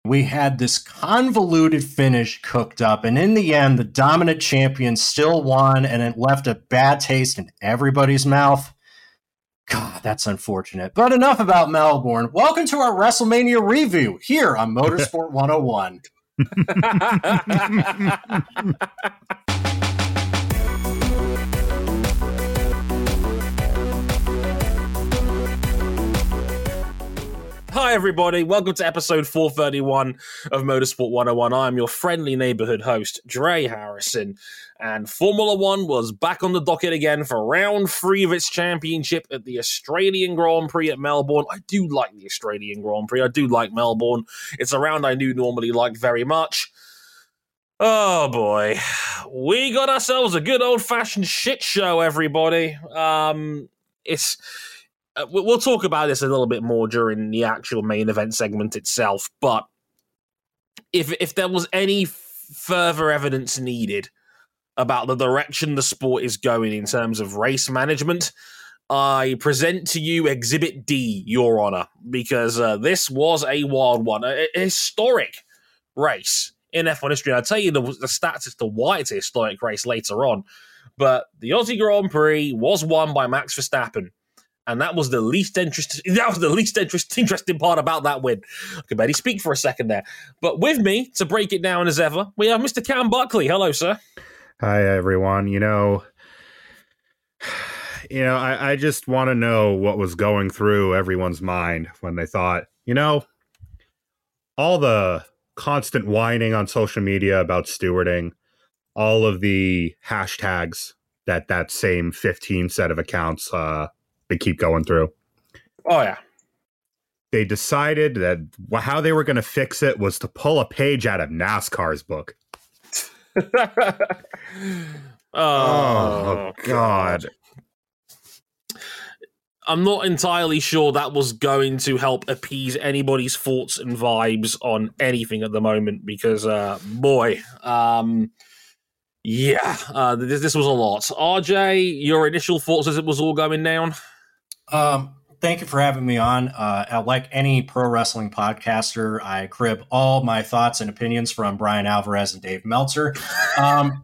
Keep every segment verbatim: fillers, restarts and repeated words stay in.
we had this convoluted finish cooked up, and in the end, the dominant champion still won, and it left a bad taste in everybody's mouth. God, that's unfortunate. But enough about Melbourne. Welcome to our WrestleMania review here on Motorsport one oh one. Hi everybody, welcome to episode four thirty-one of Motorsport one oh one. I'm your friendly neighborhood host, Dre Harrison, and Formula One was back on the docket again for round three of its championship at the Australian Grand Prix at Melbourne. I do like the Australian Grand Prix, I do like Melbourne. It's a round I do normally like very much. Oh boy, we got ourselves a good old-fashioned shit show, everybody. Um, it's... We'll talk about this a little bit more during the actual main event segment itself, but if if there was any further evidence needed about the direction the sport is going in terms of race management, I present to you Exhibit D, Your Honor, because uh, this was a wild one, a, a historic race in F one history. I'll tell you the, the stats as to why it's a historic race later on, but the Aussie Grand Prix was won by Max Verstappen. And that was the least interesting. That was the least interest, interesting part about that win. I could barely speak for a second there. But with me to break it down as ever, we have Mister Cam Buckley. Hello, sir. Hi, everyone. You know, you know, I, I just want to know what was going through everyone's mind when they thought, you know, all the constant whining on social media about stewarding, all of the hashtags that that same fifteen set of accounts uh, they keep going through. Oh, yeah. They decided that how they were going to fix it was to pull a page out of NASCAR's book. oh, oh, God. I'm not entirely sure that was going to help appease anybody's thoughts and vibes on anything at the moment because, uh, boy, um... yeah, uh, this, this was a lot. R J, your initial thoughts as it was all going down? Um, thank you for having me on. Uh, like any pro wrestling podcaster, I crib all my thoughts and opinions from Brian Alvarez and Dave Meltzer. Um,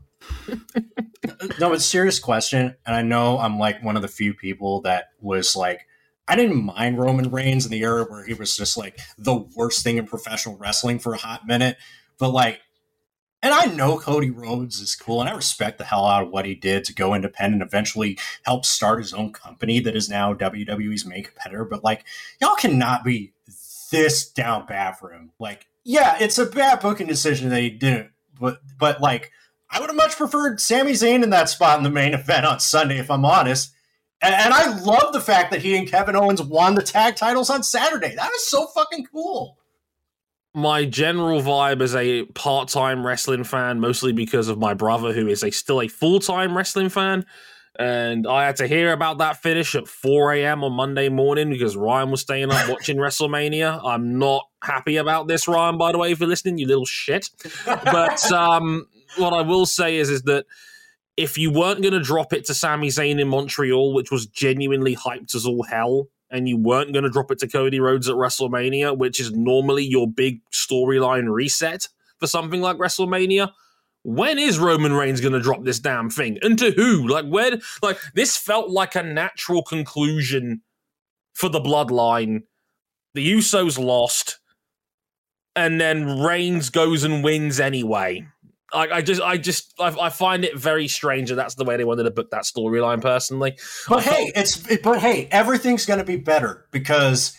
no, it's a serious question, and I know I'm like one of the few people that was like, I didn't mind Roman Reigns in the era where he was just like the worst thing in professional wrestling for a hot minute, but like, and I know Cody Rhodes is cool, and I respect the hell out of what he did to go independent, eventually help start his own company that is now W W E's main competitor. But, like, y'all cannot be this down bad for him. Like, yeah, it's a bad booking decision that he didn't. But, but like, I would have much preferred Sami Zayn in that spot in the main event on Sunday, if I'm honest. And, and I love the fact that he and Kevin Owens won the tag titles on Saturday. That was so fucking cool. My general vibe as a part-time wrestling fan, mostly because of my brother, who is a still a full-time wrestling fan, and I had to hear about that finish at four a.m. on Monday morning because Ryan was staying up watching WrestleMania. I'm not happy about this, Ryan, by the way, if you're listening, you little shit. But um, what I will say is, is that if you weren't going to drop it to Sami Zayn in Montreal, which was genuinely hyped as all hell, and you weren't going to drop it to Cody Rhodes at WrestleMania, which is normally your big storyline reset for something like WrestleMania, when is Roman Reigns going to drop this damn thing? And to who? Like, where? Like, this felt like a natural conclusion for the bloodline. The Usos lost, and then Reigns goes and wins anyway. I, I just, I just, I, I find it very strange that that's the way they wanted to book that storyline. Personally, but I hey, thought, it's, but hey, everything's going to be better because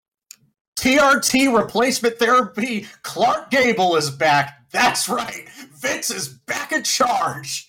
T R T replacement therapy. Clark Gable is back. That's right. Vince is back in charge.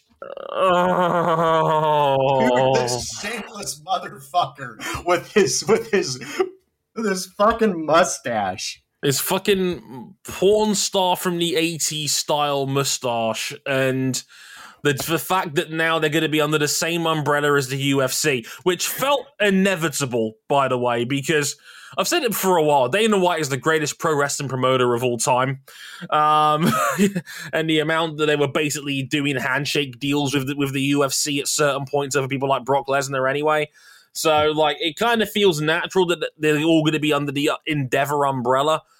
Oh, Dude, this shameless motherfucker with his, with his, with his fucking mustache. His fucking porn star from the eighties style mustache, and the, the fact that now they're going to be under the same umbrella as the U F C, which felt inevitable, by the way, because I've said it for a while. Dana White is the greatest pro wrestling promoter of all time. Um, and the amount that they were basically doing handshake deals with the, with the U F C at certain points over people like Brock Lesnar anyway. So, like, it kind of feels natural that they're all going to be under the Endeavor umbrella.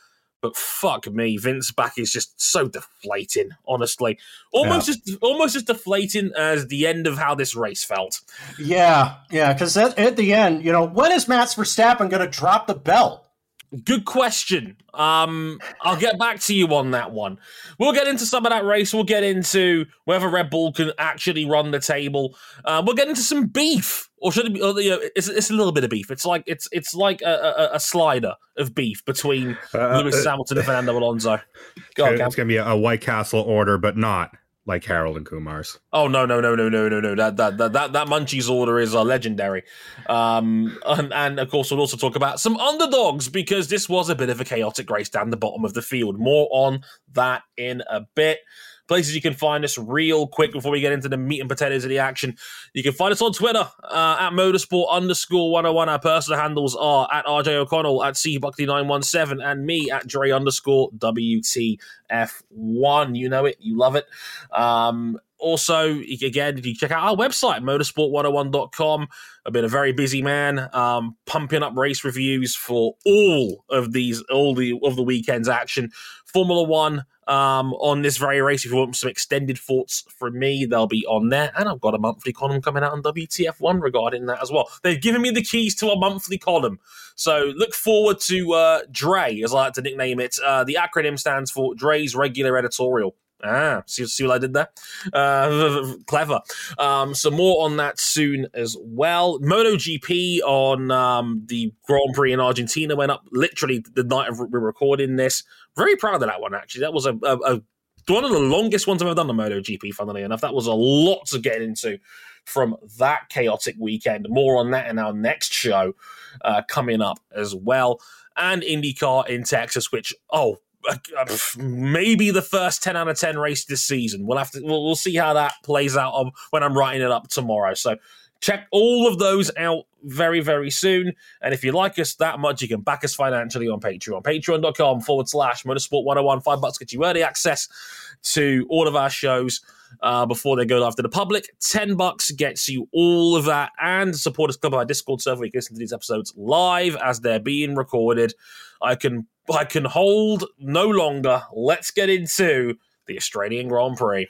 But fuck me, Vince back is just so deflating, honestly. Almost yeah. just almost as deflating as the end of how this race felt. Yeah, yeah, because at, at the end, you know, when is Max Verstappen going to drop the belt? Good question. Um, I'll get back to you on that one. We'll get into some of that race. We'll get into whether Red Bull can actually run the table. Uh, we'll get into some beef, or should it be? Or, you know, it's, it's a little bit of beef. It's like it's it's like a, a, a slider of beef between uh, Lewis uh, Hamilton and Fernando Alonso. Go on, it's going to be a White Castle order, but not like Harold and Kumar's. Oh no no no no no no no! That that that that, that Munchies order is uh, legendary. Um, and, and of course we'll also talk about some underdogs because this was a bit of a chaotic race down the bottom of the field. More on that in a bit. Places you can find us real quick before we get into the meat and potatoes of the action. You can find us on Twitter uh, at motorsport underscore one oh one. Our personal handles are at R J O'Connell, at C Buckley nine one seven, and me at Dre underscore W T F one. You know it, you love it. Um, also, again, you check out our website, motorsport one oh one dot com. I've been a very busy man, um, pumping up race reviews for all of these, all the of the weekend's action. Formula One um, on this very race. If you want some extended thoughts from me, they'll be on there. And I've got a monthly column coming out on W T F one regarding that as well. They've given me the keys to a monthly column. So look forward to uh, Dre, as I like to nickname it. Uh, the acronym stands for Dre's Regular Editorial. Ah, see, see what I did there? Uh, clever. Um, so more on that soon as well. MotoGP on um, the Grand Prix in Argentina went up literally the night of we're recording this. Very proud of that one, actually. That was a, a, a one of the longest ones I've ever done on MotoGP, funnily enough. That was a lot to get into from that chaotic weekend. More on that in our next show uh, coming up as well. And IndyCar in Texas, which, oh, maybe the first ten out of ten race this season. We'll have to we'll, we'll see how that plays out when I'm writing it up tomorrow. So check all of those out very, very soon. And if you like us that much, you can back us financially on Patreon. Patreon.com forward slash Motorsport one oh one. Five bucks gets you early access to all of our shows uh, before they go live to the public. Ten bucks gets you all of that. And support us club our Discord server where you can listen to these episodes live as they're being recorded. I can I can hold no longer. Let's get into the Australian Grand Prix.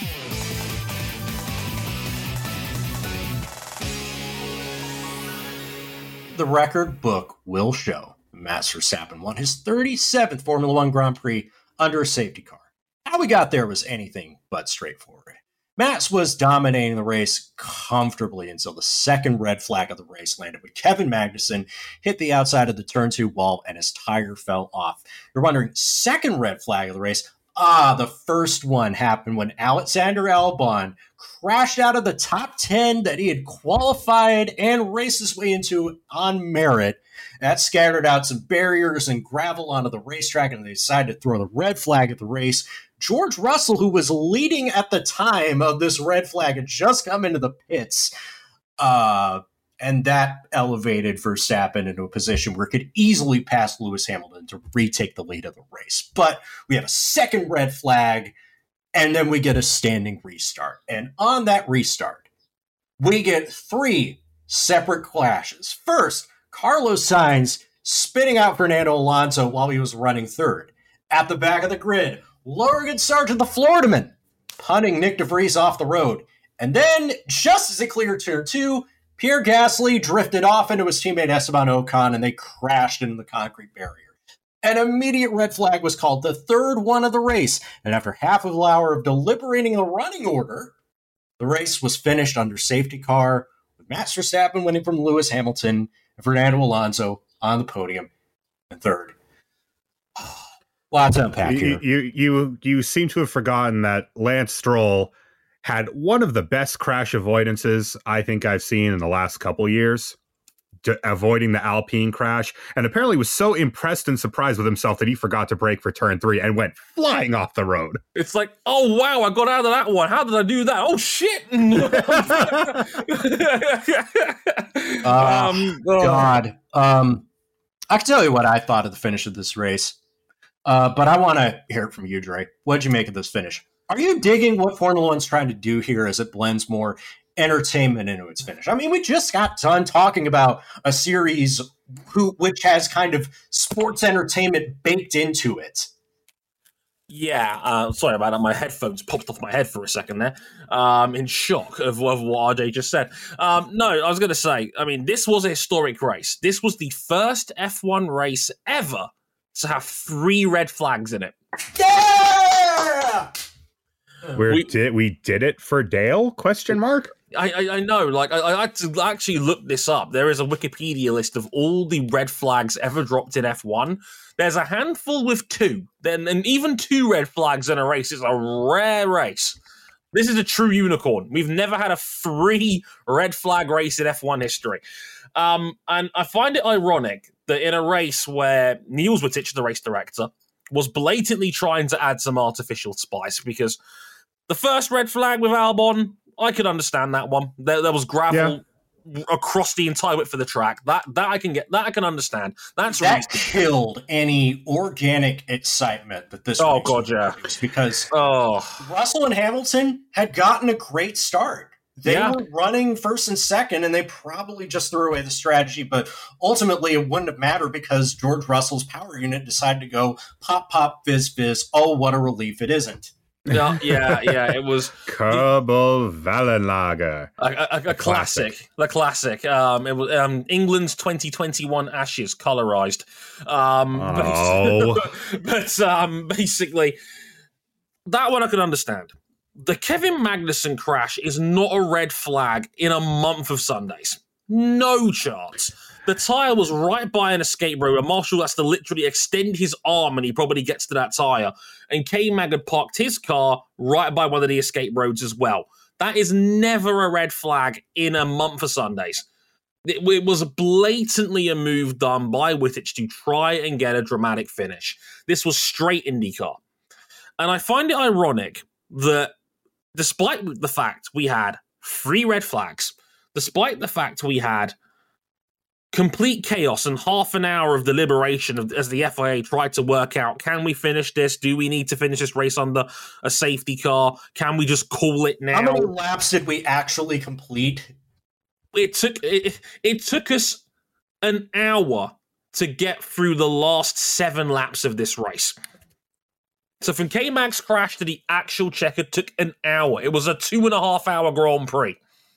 The record book will show Max Verstappen won his thirty-seventh Formula One Grand Prix under a safety car. How we got there was anything but straightforward. Max was dominating the race comfortably until the second red flag of the race landed when Kevin Magnussen hit the outside of the turn two wall and his tire fell off. You're wondering, second red flag of the race? Ah, the first one happened when Alexander Albon crashed out of the top ten that he had qualified and raced his way into on merit. That scattered out some barriers and gravel onto the racetrack, and they decided to throw the red flag at the race. George Russell, who was leading at the time of this red flag, had just come into the pits. Uh, and that elevated Verstappen into a position where it could easily pass Lewis Hamilton to retake the lead of the race. But we have a second red flag, and then we get a standing restart. And on that restart, we get three separate clashes. First, Carlos Sainz spinning out Fernando Alonso while he was running third. At the back of the grid, Logan Sargent, the Floridaman, punting Nick DeVries off the road. And then, just as it cleared turn two, Pierre Gasly drifted off into his teammate Esteban Ocon, and they crashed into the concrete barrier. An immediate red flag was called, the third one of the race. And after half of an hour of deliberating the running order, the race was finished under safety car, with Max Verstappen winning from Lewis Hamilton and Fernando Alonso on the podium in third. Lots to unpack here. You, you, you, you seem to have forgotten that Lance Stroll had one of the best crash avoidances I think I've seen in the last couple years, to avoiding the Alpine crash, and apparently was so impressed and surprised with himself that he forgot to brake for turn three and went flying off the road. It's like, oh, wow, I got out of that one. How did I do that? Oh, shit. uh, um, oh. God. Um, I can tell you what I thought of the finish of this race, uh, but I want to hear it from you, Dre. What'd you make of this finish? Are you digging what Formula One's trying to do here as it blends more entertainment into its finish? I mean, we just got done talking about a series who which has kind of sports entertainment baked into it. Yeah, uh, sorry about that. My headphones popped off my head for a second there, um, in shock of, of what R J just said. Um, no, I was going to say, I mean, this was a historic race. This was the first F one race ever to have three red flags in it. Yeah! We're, We- did we did it for Dale? Question mark. I, I, I know, like, I, I had to actually look this up. There is a Wikipedia list of all the red flags ever dropped in F one. There's a handful with two. Then, and even two red flags in a race is a rare race. This is a true unicorn. We've never had a three red flag race in F one history. Um, and I find it ironic that in a race where Niels Wittich, the race director, was blatantly trying to add some artificial spice, because the first red flag with Albon, I could understand that one. There, there was gravel yeah. across the entire width of the track. That that I can get. That I can understand. That's that reasonable. Killed any organic excitement that this. Oh god, yeah. Because oh. Russell and Hamilton had gotten a great start. They yeah. were running first and second, and they probably just threw away the strategy. But ultimately, it wouldn't have mattered because George Russell's power unit decided to go pop, pop, fizz, fizz. Oh, what a relief it isn't. Yeah, yeah, yeah. It was Kerbal Wallenlager, a, a, a, a classic, the classic. Um, it was um, England's twenty twenty-one Ashes colorized. Um, oh. but, but um, basically, that one I can understand. The Kevin Magnussen crash is not a red flag in a month of Sundays. No chance. The tyre was right by an escape road, and Marshall has to literally extend his arm and he probably gets to that tyre. And K-Mag had parked his car right by one of the escape roads as well. That is never a red flag in a month of Sundays. It, it was blatantly a move done by Wittich to try and get a dramatic finish. This was straight IndyCar. And I find it ironic that despite the fact we had three red flags, despite the fact we had complete chaos and half an hour of deliberation of, as the F I A tried to work out, can we finish this? Do we need to finish this race under a safety car? Can we just call it now? How many laps did we actually complete? It took it, it took us an hour to get through the last seven laps of this race. So from K-Mag's crash to the actual checker took an hour. It was a two and a half hour Grand Prix.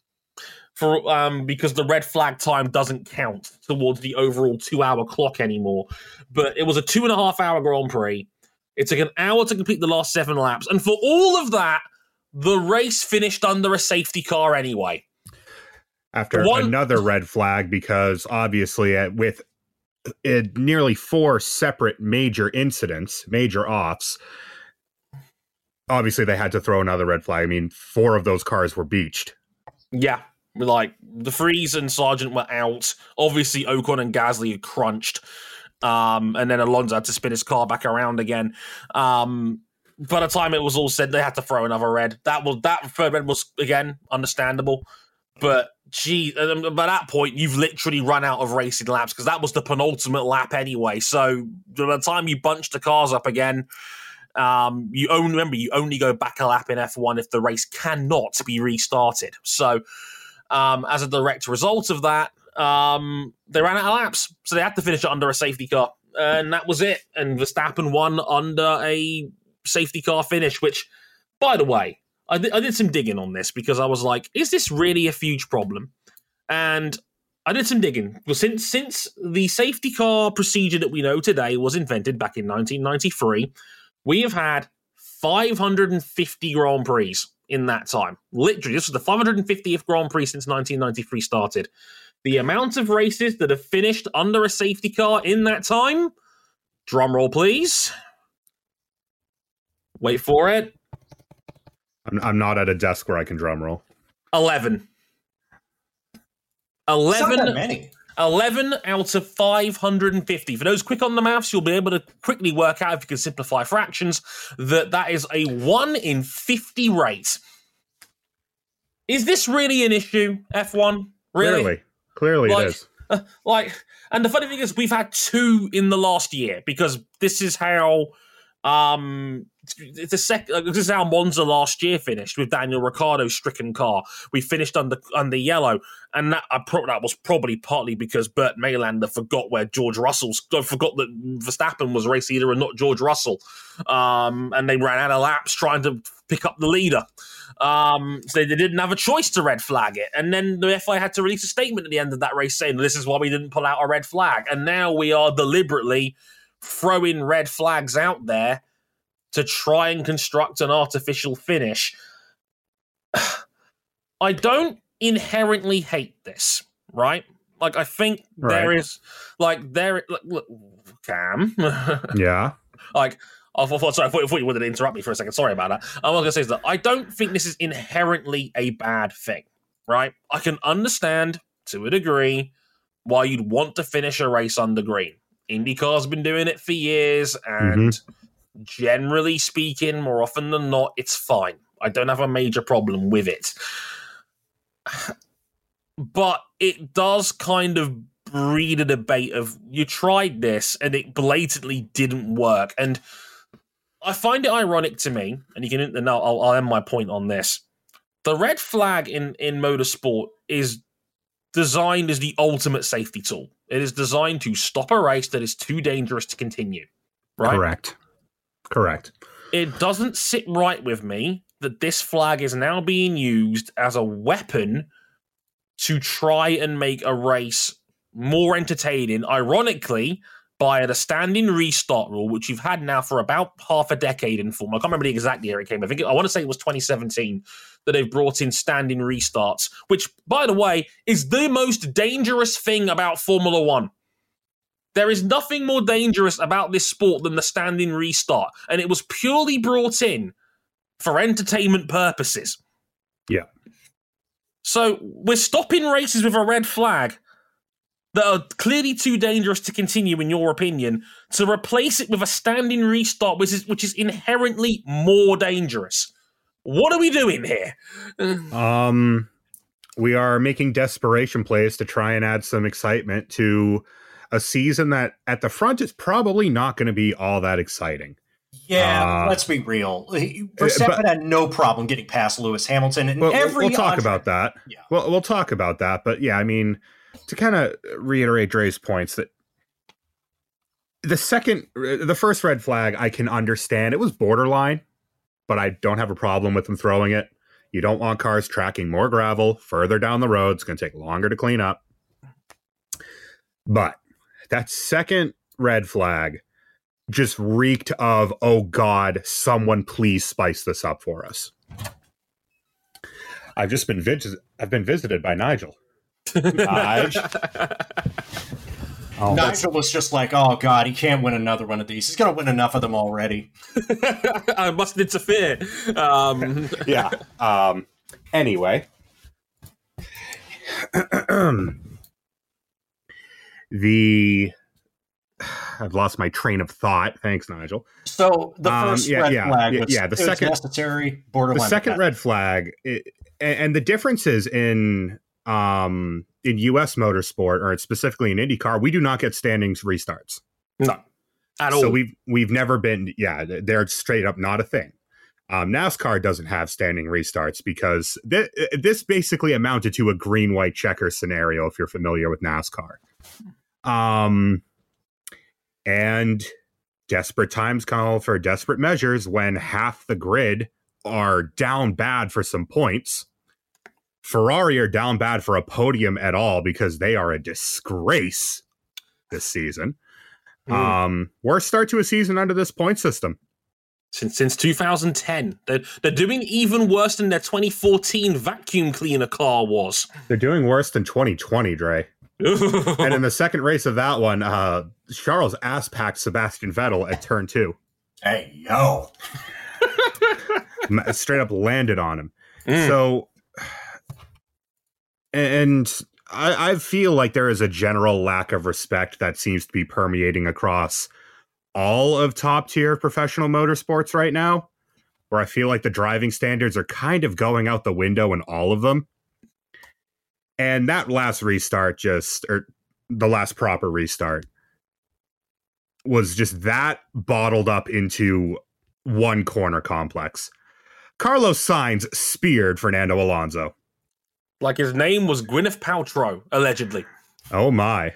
For um, because the red flag time doesn't count towards the overall two-hour clock anymore. But it was a two-and-a-half-hour Grand Prix. It took an hour to complete the last seven laps. And for all of that, the race finished under a safety car anyway. After One- another red flag, because obviously uh, with uh, nearly four separate major incidents, major offs, obviously they had to throw another red flag. I mean, four of those cars were beached. Yeah. Like, the Vries and Sargent were out. Obviously, Ocon and Gasly had crunched. Um, and then Alonso had to spin his car back around again. Um, by the time it was all said, they had to throw another red. That was that third red was, again, understandable. But, gee, by that point, you've literally run out of racing laps because that was the penultimate lap anyway. So, by the time you bunch the cars up again, um, you only remember, you only go back a lap in F one if the race cannot be restarted. So, Um, as a direct result of that, um, they ran out of laps. So they had to finish it under a safety car. And that was it. And Verstappen won under a safety car finish, which, by the way, I, th- I did some digging on this because I was like, is this really a huge problem? And I did some digging. Well, since, since the safety car procedure that we know today was invented back in nineteen ninety-three, we have had five hundred fifty Grand Prix in that time. Literally, this was the five hundred fiftieth Grand Prix since nineteen ninety-three started. The amount of races that have finished under a safety car in that time, drum roll please. Wait for it. I'm, I'm not at a desk where I can drum roll. eleven. eleven, not that many. eleven out of five hundred fifty. For those quick on the maths, you'll be able to quickly work out, if you can simplify fractions, that that is a one in fifty rate. Is this really an issue, F one? Really? Clearly. Clearly like, it is. Uh, like, and the funny thing is, we've had two in the last year, because this is how Um, it's a sec. This is how Monza last year finished with Daniel Ricciardo's stricken car. We finished under under yellow, and that I pro- that was probably partly because Burt Maylander forgot where George Russell's forgot that Verstappen was race leader and not George Russell. Um, and they ran out of laps trying to pick up the leader. Um, so they didn't have a choice to red flag it, and then the F I A had to release a statement at the end of that race saying this is why we didn't pull out a red flag, and now we are deliberately throwing red flags out there to try and construct an artificial finish. I don't inherently hate this, right? Like, I think right. there is, like, there, look, look, Cam. Yeah. Like, I thought, sorry, I thought, I thought you wanted to interrupt me for a second. Sorry about that. I was going to say is that I don't think this is inherently a bad thing, right? I can understand, to a degree, why you'd want to finish a race under green. IndyCar's been doing it for years, and mm-hmm. generally speaking, more often than not, it's fine. I don't have a major problem with it. But it does kind of breed a debate of, you tried this, and it blatantly didn't work. And I find it ironic to me, and you can, and I'll, I'll end my point on this. The red flag in, in motorsport is designed as the ultimate safety tool. It is designed to stop a race that is too dangerous to continue. Right? Correct. Correct. It doesn't sit right with me that this flag is now being used as a weapon to try and make a race more entertaining, ironically, by the standing restart rule, which you've had now for about half a decade in form. I can't remember the exact year it came. I think it, I want to say it was twenty seventeen that they've brought in standing restarts, which, by the way, is the most dangerous thing about Formula One. There is nothing more dangerous about this sport than the standing restart, and it was purely brought in for entertainment purposes. Yeah. So we're stopping races with a red flag that are clearly too dangerous to continue, in your opinion, to replace it with a standing restart, which is which is inherently more dangerous. What are we doing here? Um, we are making desperation plays to try and add some excitement to a season that, at the front, is probably not going to be all that exciting. Yeah, uh, let's be real. Verstappen but, had no problem getting past Lewis Hamilton, and well, every we'll talk entre- about that. Yeah, we'll we'll talk about that. But yeah, I mean, to kind of reiterate Dre's points, that the second, the first red flag, I can understand. It was borderline, but I don't have a problem with them throwing it. You don't want cars tracking more gravel further down the road. It's going to take longer to clean up. But that second red flag just reeked of, oh God, someone please spice this up for us. I've just been vis- I've been visited by Nigel. Nige. Oh, Nigel was just like, oh God, he can't win another one of these. He's going to win enough of them already. I must interfere. Um. Yeah. Um, anyway. the... I've lost my train of thought. Thanks, Nigel. So the first um, yeah, red yeah, flag yeah, was, yeah, the it second, was necessary, borderline. The second red flag, it, and, and the differences in um, in U S motorsport, or specifically in IndyCar, we do not get standings restarts. No, at all. So we've we've never been. Yeah, they're straight up not a thing. Um, NASCAR doesn't have standing restarts because th- this basically amounted to a green-white checker scenario. If you're familiar with NASCAR. Um. And desperate times call for desperate measures when half the grid are down bad for some points. Ferrari are down bad for a podium at all because they are a disgrace this season. Mm. Um, worst start to a season under this point system. Since since two thousand ten. They're, they're doing even worse than their twenty fourteen vacuum cleaner car was. They're doing worse than twenty twenty, Dre. And in the second race of that one, uh, Charles ass-packed Sebastian Vettel at turn two. Hey, yo. Straight up landed on him. Mm. So, and I, I feel like there is a general lack of respect that seems to be permeating across all of top-tier professional motorsports right now, where I feel like the driving standards are kind of going out the window in all of them. And that last restart just, or the last proper restart, was just that bottled up into one corner complex. Carlos Sainz speared Fernando Alonso. Like his name was Gwyneth Paltrow, allegedly. Oh my.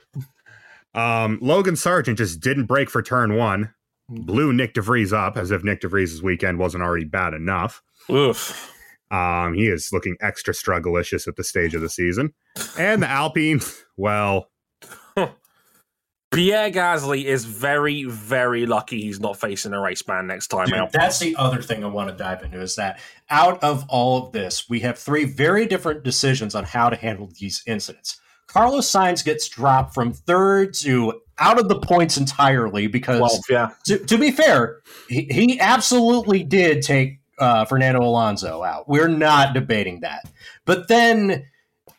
Um, Logan Sargent just didn't brake for turn one. Blew Nick DeVries up as if Nick DeVries' weekend wasn't already bad enough. Oof. Um, he is looking extra strugglicious at the stage of the season. And the Alpine, well... Pierre Gasly is very, very lucky he's not facing a race ban next time Dude, out. That's the other thing I want to dive into is that out of all of this, we have three very different decisions on how to handle these incidents. Carlos Sainz gets dropped from third to out of the points entirely because, Well, yeah. to, to be fair, he, he absolutely did take uh, Fernando Alonso out. We're not debating that. But then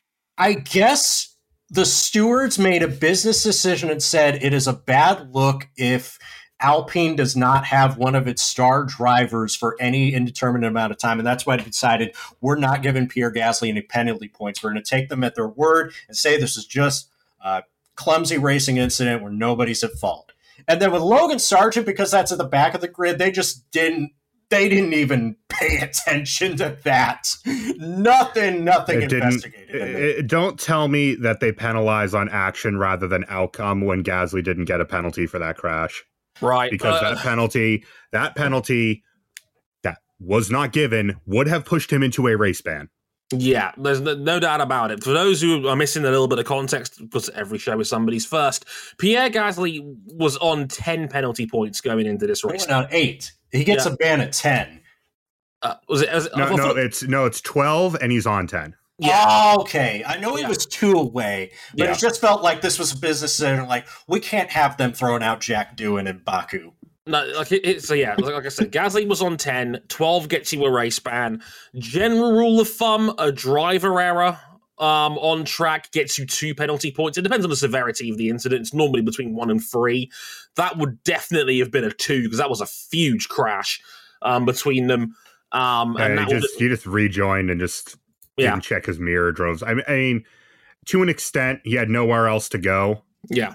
I guess the stewards made a business decision and said it is a bad look if Alpine does not have one of its star drivers for any indeterminate amount of time. And that's why they decided we're not giving Pierre Gasly any penalty points. We're going to take them at their word and say this is just a clumsy racing incident where nobody's at fault. And then with Logan Sargent, because that's at the back of the grid, they just didn't They didn't even pay attention to that. Nothing, nothing It investigated. didn't, it, don't tell me that they penalize on action rather than outcome when Gasly didn't get a penalty for that crash. Right. Because uh, that penalty, that penalty that was not given would have pushed him into a race ban. Yeah, there's no, no doubt about it. For those who are missing a little bit of context, because every show is somebody's first, Pierre Gasly was on ten penalty points going into this race. He went on eight. He gets Yeah. a ban at ten. Uh, was it? Was it No, I no, thought- it's no, it's twelve, and he's on ten. Yeah. Oh, okay. I know he Yeah. was two away, but Yeah. it just felt like this was a business decision. Like, we can't have them throwing out Jack Doohan in Baku. No, like it, it, so yeah, like, like I said, Gasly was on ten, twelve gets you a race ban. General rule of thumb, a driver error um, on track gets you two penalty points. It depends on the severity of the incident. It's normally between one and three. That would definitely have been a two because that was a huge crash um, between them. Um, and And that he would, just he just rejoined and just yeah, didn't check his mirror. Drove. I mean, I mean, to an extent, he had nowhere else to go, yeah,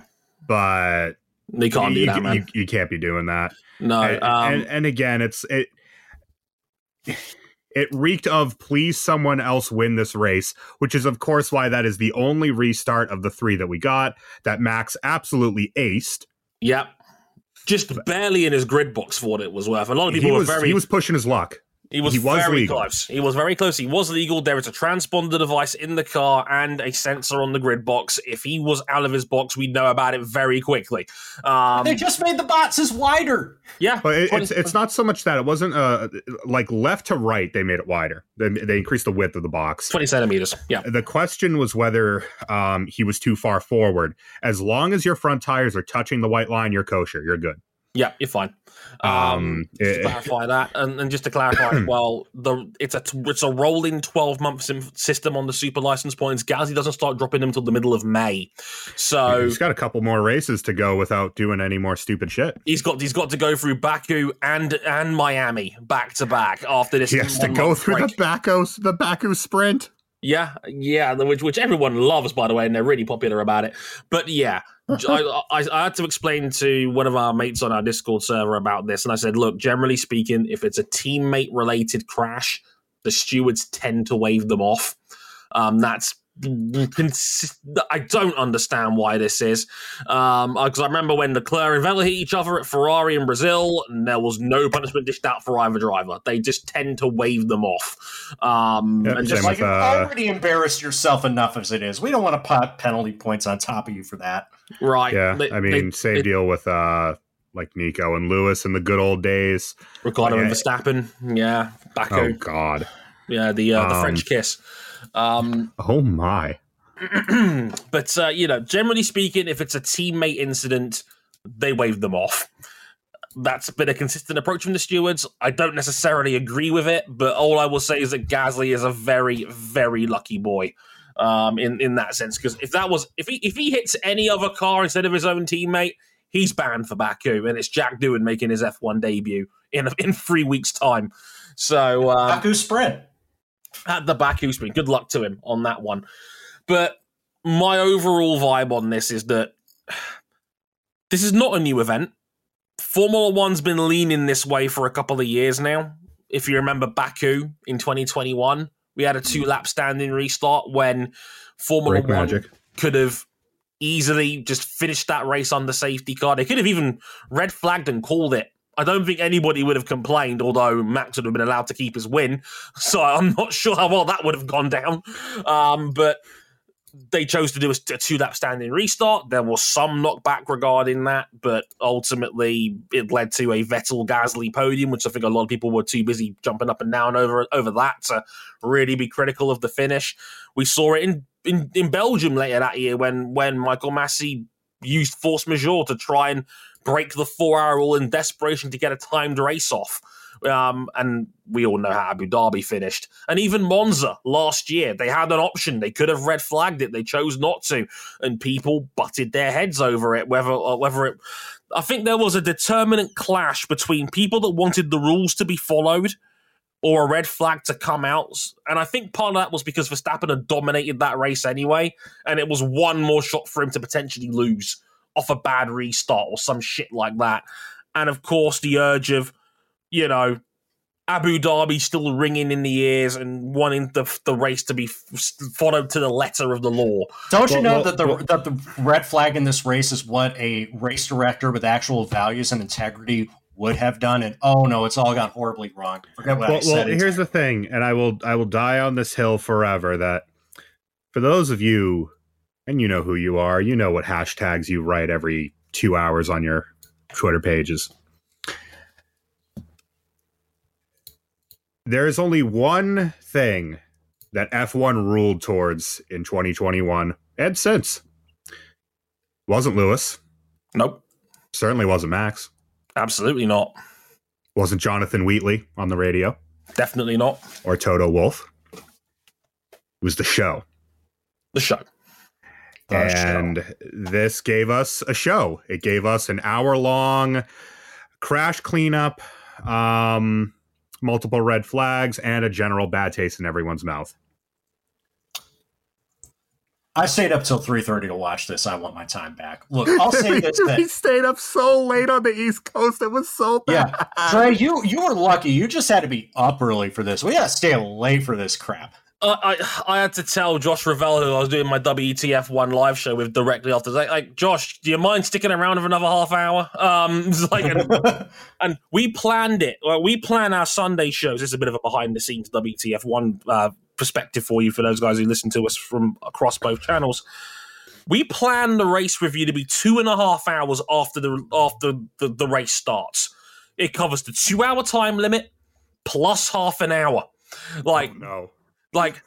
but they can't do you, that, man. you, you can't be doing that. no, and, um, and, and again, it's it. It reeked of please someone else win this race, which is of course why that is the only restart of the three that we got that Max absolutely aced. yep, just barely in his grid box for what it was worth. A lot of people He were was very he was pushing his luck. He was, He was very legal. close. He was very close. He was legal. There is a transponder device in the car and a sensor on the grid box. If he was out of his box, we'd know about it very quickly. Um, They just made the boxes wider. yeah, But it, twenty it's it's not so much that it wasn't uh like left to right they made it wider. They they increased the width of the box. twenty centimeters. Yeah, The question was whether um he was too far forward. As long as your front tires are touching the white line, you're kosher. You're good. yeah, you're fine. Um, Um, just to it- clarify that, and, and just to clarify as well, the it's a it's a rolling twelve month sim- system on the super license points. Gasly doesn't start dropping them until the middle of May, so He's got a couple more races to go without doing any more stupid shit. he's got he's got to go through Baku and and Miami back to back after this. He has to go one-month through break. the Baku the Baku sprint. Yeah, yeah, the- which which everyone loves, by the way, and they're really popular about it. But yeah, I, I, I had to explain to one of our mates on our Discord server about this, and I said, look, generally speaking, if it's a teammate-related crash, the stewards tend to wave them off. Um, that's consist- I don't understand why this is, um, because I remember when Leclerc and Vettel hit each other at Ferrari in Brazil, and there was no punishment dished out for either driver. They just tend to wave them off, um, Yep, and same just Like, with, you've uh, already embarrassed yourself enough as it is. We don't want to put penalty points on top of you for that. right. Yeah, They- I mean, they- same they- deal with uh like Nico and Lewis in the good old days. Ricardo and Yeah. Verstappen, yeah, Baku, Oh God. yeah, the uh, the Um, French kiss. Um, Oh my. but uh, you know, generally speaking, if it's a teammate incident, they wave them off. That's been a consistent approach from the stewards. I don't necessarily agree with it, but all I will say is that Gasly is a very, very lucky boy um, in in that sense. Because if that was if he if he hits any other car instead of his own teammate, he's banned for Baku, and it's Jack Doohan making his F one debut in in three weeks' time. So um, Baku sprint. at the Baku sprint. Good luck to him on that one. But my overall vibe on this is that this is not a new event. Formula One's been leaning this way for a couple of years now. If you remember Baku in twenty twenty-one, we had a two-lap standing restart when Formula Break One magic. could have easily just finished that race under safety car. They could have even red flagged and called it. I don't think anybody would have complained, although Max would have been allowed to keep his win. So I'm not sure how well that would have gone down. Um, but they chose to do a, a two-lap standing restart. There was some knockback regarding that, but ultimately it led to a Vettel-Gasly podium, which I think a lot of people were too busy jumping up and down over over that to really be critical of the finish. We saw it in, in, in Belgium later that year when, when Michael Massey used force majeure to try and break the four-hour rule in desperation to get a timed race off. Um, and we all know how Abu Dhabi finished. And even Monza last year, they had an option. They could have red flagged it. They chose not to. And people butted their heads over it, whether, uh, whether it... I think there was a determinant clash between people that wanted the rules to be followed or a red flag to come out. And I think part of that was because Verstappen had dominated that race anyway, and it was one more shot for him to potentially lose off a bad restart or some shit like that. And of course, the urge of, you know, Abu Dhabi still ringing in the ears and wanting the the race to be f- followed to the letter of the law. Don't you Well, know well, that the well- that the red flag in this race is what a race director with actual values and integrity would have done? And oh no, it's all gone horribly wrong. Forget what Well, I said. well here's the thing, and I will I will die on this hill forever, that for those of you, and you know who you are, you know what hashtags you write every two hours on your Twitter pages. There is only one thing that F one ruled towards in twenty twenty-one and since. Wasn't Lewis. Nope. Certainly wasn't Max. Absolutely not. Wasn't Jonathan Wheatley on the radio. Definitely not. Or Toto Wolff. It was the show. The show. The and show. This gave us a show. It gave us an hour-long crash cleanup, um, multiple red flags, and a general bad taste in everyone's mouth. I stayed up till three thirty to watch this. I want my time back. Look, I'll say this. We That, stayed up so late on the East Coast. It was so bad. yeah, Trey, you, you were lucky. You just had to be up early for this. We got to stay late for this crap. Uh, I I had to tell Josh Ravel, who I was doing my W T F one live show with directly after, like, like Josh, do you mind sticking around for another half hour? Um, it's like, and, and we planned it. Well, we plan our Sunday shows. This is a bit of a behind the scenes W T F one uh, perspective for you, for those guys who listen to us from across both channels. We plan the race review to be two and a half hours after the after the, the race starts. It covers the two hour time limit plus half an hour. Like, Oh, no. Like,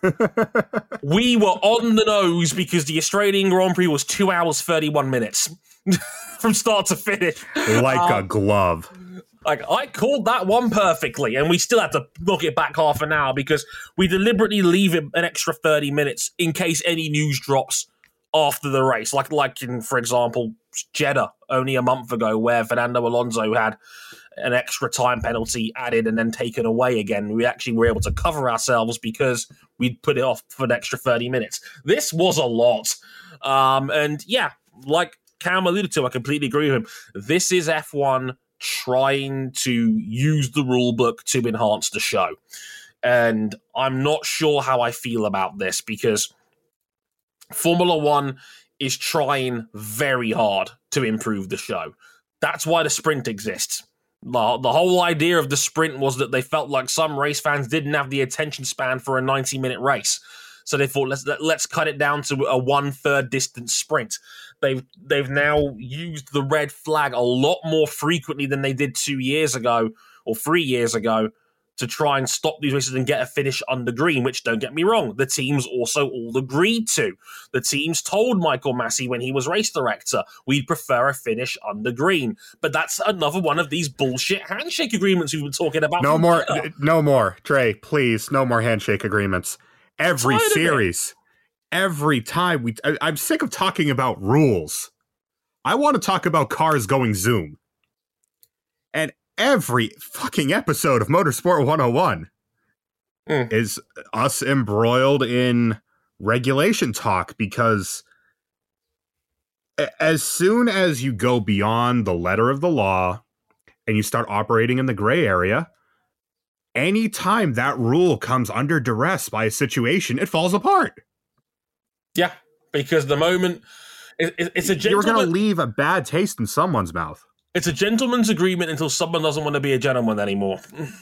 we were on the nose because the Australian Grand Prix was two hours, thirty-one minutes from start to finish. Like Um, a glove. Like, I called that one perfectly, and we still had to knock it back half an hour because we deliberately leave it an extra thirty minutes in case any news drops after the race. Like, like in, for example, Jeddah only a month ago, where Fernando Alonso had an extra time penalty added and then taken away again. We actually were able to cover ourselves because we'd put it off for an extra thirty minutes. This was a lot. Um, and yeah, like Cam alluded to, I completely agree with him. This is F one trying to use the rule book to enhance the show. And I'm not sure how I feel about this because Formula One is trying very hard to improve the show. That's why the sprint exists. The, the whole idea of the sprint was that they felt like some race fans didn't have the attention span for a ninety minute race. So they thought, let's let's cut it down to a one-third distance sprint. They've they've now used the red flag a lot more frequently than they did two years ago or three years ago to try and stop these races and get a finish under green, which, don't get me wrong, the teams also all agreed to. The teams told Michael Massey when he was race director, we'd prefer a finish under green. But that's another one of these bullshit handshake agreements we've been talking about. No more. Later. No more. Trey, please, no more handshake agreements. Every Tired of it. series, every time we, I, I'm sick of talking about rules. I want to talk about cars going zoom. And every fucking episode of Motorsport one oh one Mm. is us embroiled in regulation talk because as soon as you go beyond the letter of the law and you start operating in the gray area, anytime that rule comes under duress by a situation, it falls apart. Yeah, because the moment it, it, it's a You're gentleman, going to leave a bad taste in someone's mouth. It's a gentleman's agreement until someone doesn't want to be a gentleman anymore.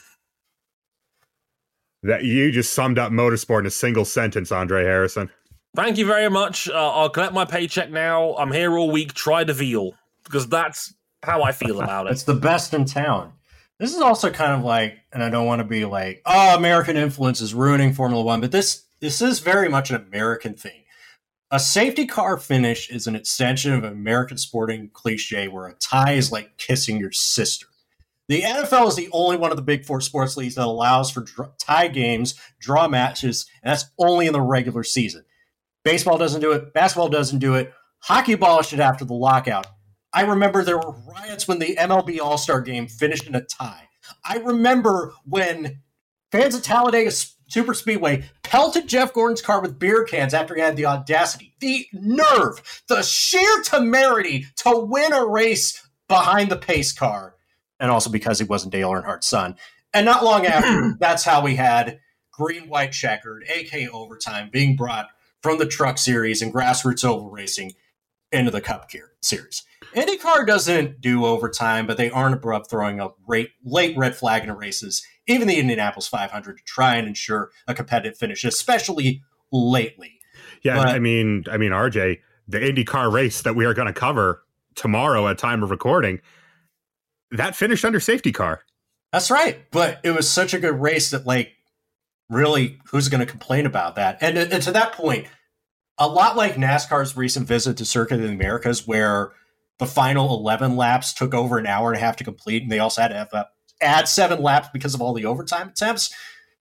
That you just summed up motorsport in a single sentence, Andre Harrison. Thank you very much. Uh, I'll collect my paycheck now. I'm here all week. Try the veal, because that's how I feel about it. It's the best in town. This is also kind of like, and I don't want to be like, oh, American influence is ruining Formula One, but this this is very much an American thing. A safety car finish is an extension of an American sporting cliche where a tie is like kissing your sister. The N F L is the only one of the big four sports leagues that allows for dr- tie games, draw matches, and that's only in the regular season. Baseball doesn't do it. Basketball doesn't do it. Hockey abolished it after the lockout. I remember there were riots when the M L B All-Star Game finished in a tie. I remember when fans at Talladega Super Speedway pelted Jeff Gordon's car with beer cans after he had the audacity, the nerve, the sheer temerity to win a race behind the pace car. And also because he wasn't Dale Earnhardt's son. And not long after, that's how we had green, white, checkered, A K overtime, being brought from the truck series and grassroots oval racing into the Cup Gear series. IndyCar doesn't do overtime, but they aren't above throwing a late, late red flag in races, even the Indianapolis five hundred, to try and ensure a competitive finish, especially lately. Yeah, but, I mean, I mean, R J, the IndyCar race that we are going to cover tomorrow at time of recording, that finished under safety car. That's right. But it was such a good race that, like, really, who's going to complain about that? And, and to that point, a lot like NASCAR's recent visit to Circuit of the Americas, where the final eleven laps took over an hour and a half to complete, and they also had to have, uh, add seven laps because of all the overtime attempts.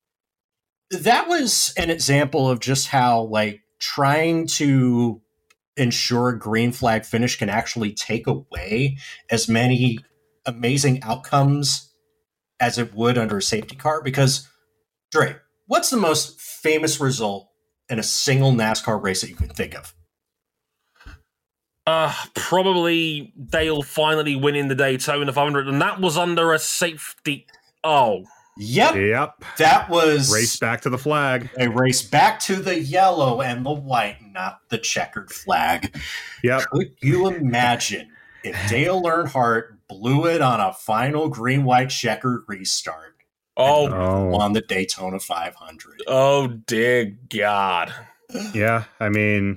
That was an example of just how, like, trying to ensure a green flag finish can actually take away as many amazing outcomes as it would under a safety car. Because, Dre, what's the most famous result in a single NASCAR race that you can think of? Uh, probably Dale finally winning the Daytona five hundred, and that was under a safety. Oh. Yep. Yep. That was race back to the flag. A race back to the yellow and the white, not the checkered flag. Yep. Could you imagine if Dale Earnhardt blew it on a final green, white, checkered restart? Oh, oh. Won the Daytona five hundred. Oh, dear God. Yeah, I mean,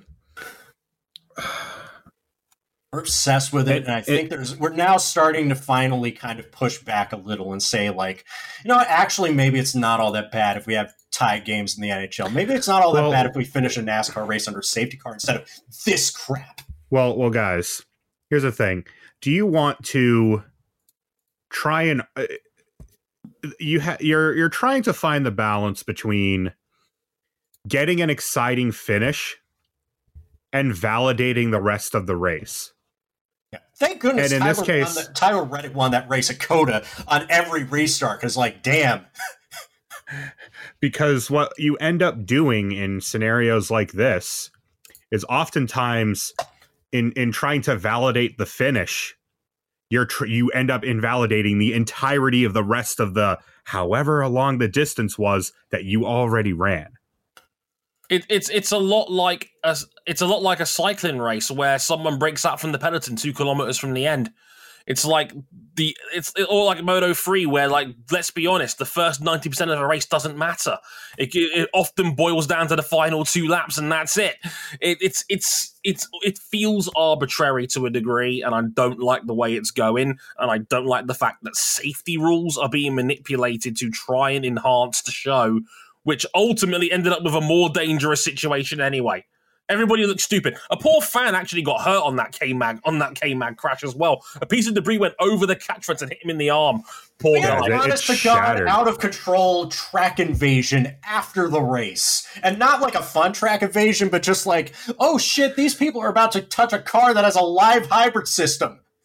we're obsessed with it, it and I think it, there's we're now starting to finally kind of push back a little and say, like, you know what, actually, maybe it's not all that bad if we have tie games in the N H L. Maybe it's not all that well, bad if we finish a NASCAR race under safety car instead of this crap. Well, well, guys, here's the thing. Do you want to try and uh, you ha- you're you're trying to find the balance between getting an exciting finish and validating the rest of the race? Yeah. Thank goodness and in Tyler, this case, won the, Tyler Reddick won that race at Coda on every restart, because, like, damn. Because what you end up doing in scenarios like this is oftentimes in in trying to validate the finish, you're tr- you end up invalidating the entirety of the rest of the however long the distance was that you already ran. It, it's it's a lot like a it's a lot like a cycling race where someone breaks out from the peloton two kilometers from the end. It's like the it's all like Moto three, where, like, let's be honest, the first ninety percent of the race doesn't matter. It, it often boils down to the final two laps, and that's it. it. It's it's it's it feels arbitrary to a degree, and I don't like the way it's going, and I don't like the fact that safety rules are being manipulated to try and enhance the show, which ultimately ended up with a more dangerous situation anyway. Everybody looked stupid. A poor fan actually got hurt on that K-Mag, on that K-Mag crash as well. A piece of debris went over the catch fence and hit him in the arm. Poor yeah, guy. honest to God, out of control track invasion after the race. And not like a fun track invasion, but just like, oh shit, these people are about to touch a car that has a live hybrid system.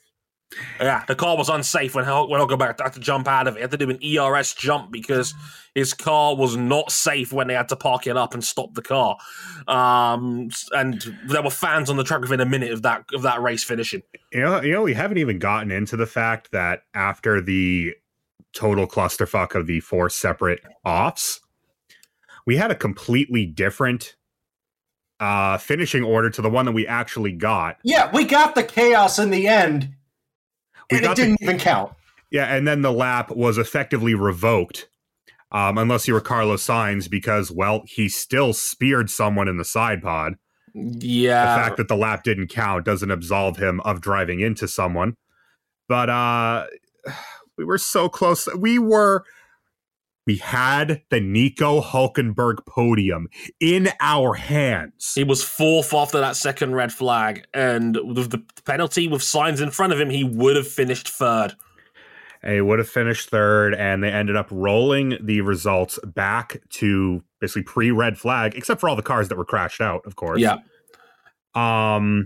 Yeah, the car was unsafe when Hul- when Hulkenberg had to jump out of it. He had to do an E R S jump because his car was not safe when they had to park it up and stop the car. Um, and there were fans on the track within a minute of that of that race finishing. You know, you know, we haven't even gotten into the fact that after the total clusterfuck of the four separate offs, we had a completely different uh, finishing order to the one that we actually got. Yeah, we got the chaos in the end. We and it didn't the, even count. Yeah, and then the lap was effectively revoked, um, unless you were Carlos Sainz, because, well, he still speared someone in the side pod. Yeah. The fact that the lap didn't count doesn't absolve him of driving into someone. But uh, we were so close. We were... We had the Nico Hulkenberg podium in our hands. He was fourth after that second red flag, and with the penalty with Sainz in front of him, he would have finished third. And he would have finished third, and they ended up rolling the results back to basically pre-red flag, except for all the cars that were crashed out, of course. Yeah. Um,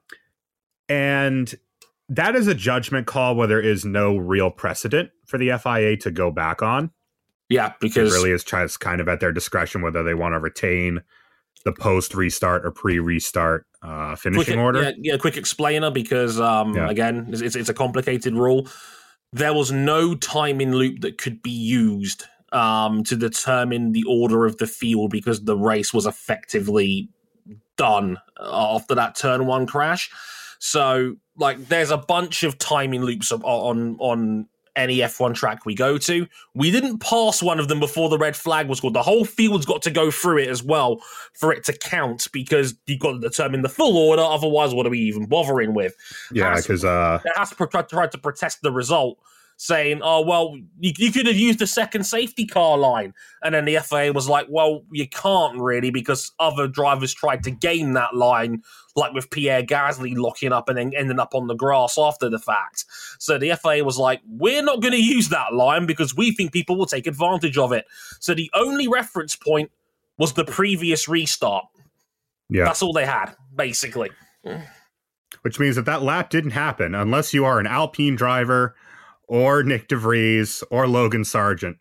and that is a judgment call where there is no real precedent for the F I A to go back on. Yeah, because it really is just kind of at their discretion whether they want to retain the post restart or pre restart uh, finishing quick, order. Yeah, yeah, quick explainer because um, yeah. again, it's, it's a complicated rule. There was no timing loop that could be used um, to determine the order of the field because the race was effectively done after that turn one crash. So, like, there's a bunch of timing loops on on. on any F one track we go to. We didn't pass one of them before the red flag was called. The whole field's got to go through it as well for it to count because you've got to determine the full order. Otherwise, what are we even bothering with? Yeah, because... Uh... It has to try to protest the result, saying, oh, well, you, you could have used the second safety car line. And then the F A A was like, well, you can't really because other drivers tried to gain that line, like with Pierre Gasly locking up and then ending up on the grass after the fact. So the F A A was like, we're not going to use that line because we think people will take advantage of it. So the only reference point was the previous restart. Yeah. That's all they had, basically. Which means that that lap didn't happen unless you are an Alpine driver or Nick DeVries or Logan Sargent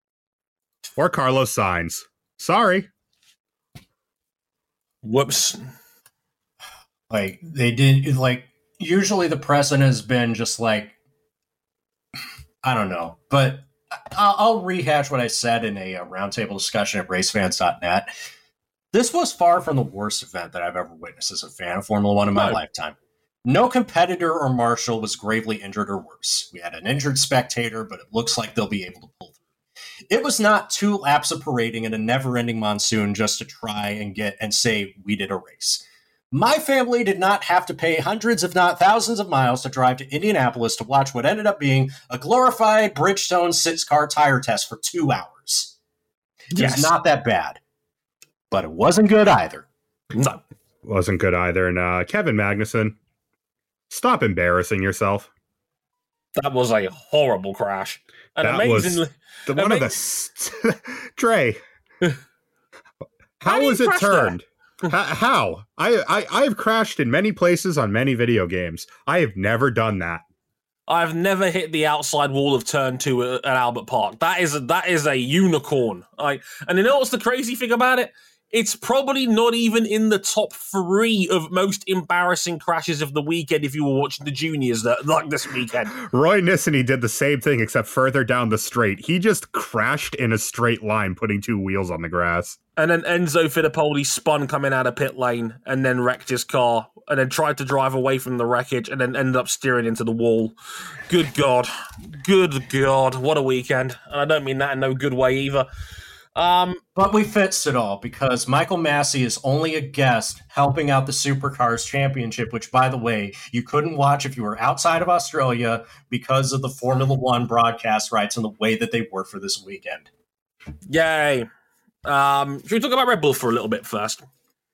or Carlos Sainz. Sorry. Whoops. Like, they did, like, usually the precedent has been just like, I don't know, but I'll, I'll rehash what I said in a, a roundtable discussion at racefans dot net. This was far from the worst event that I've ever witnessed as a fan of Formula One in my no. lifetime. No competitor or marshal was gravely injured or worse. We had an injured spectator, but it looks like they'll be able to pull through. It was not two laps of parading in a never-ending monsoon just to try and get and say we did a race. My family did not have to pay hundreds, if not thousands of miles to drive to Indianapolis to watch what ended up being a glorified Bridgestone six-car tire test for two hours. It yes. was not that bad, but it wasn't good either. No. Wasn't good either. And uh, Kevin Magnussen, stop embarrassing yourself. That was a horrible crash. An that amazingly, was the, one amazing. of the... Dre, how was it turned? That? How? I, I I've crashed in many places on many video games. I have never done that. I've never hit the outside wall of turn two at, at Albert Park. That is a, that is a unicorn. I and you know what's the crazy thing about it? It's probably not even in the top three of most embarrassing crashes of the weekend if you were watching the juniors that, like this weekend. Roy Nissany did the same thing except further down the straight. He just crashed in a straight line, putting two wheels on the grass. And then Enzo Fittipaldi spun coming out of pit lane and then wrecked his car and then tried to drive away from the wreckage and then ended up steering into the wall. Good God. Good God. What a weekend. And I don't mean that in no good way either. Um, but we fixed it all because Michael Massey is only a guest helping out the Supercars Championship, which, by the way, you couldn't watch if you were outside of Australia because of the Formula One broadcast rights and the way that they were for this weekend. Yay. Um, should we talk about Red Bull for a little bit first?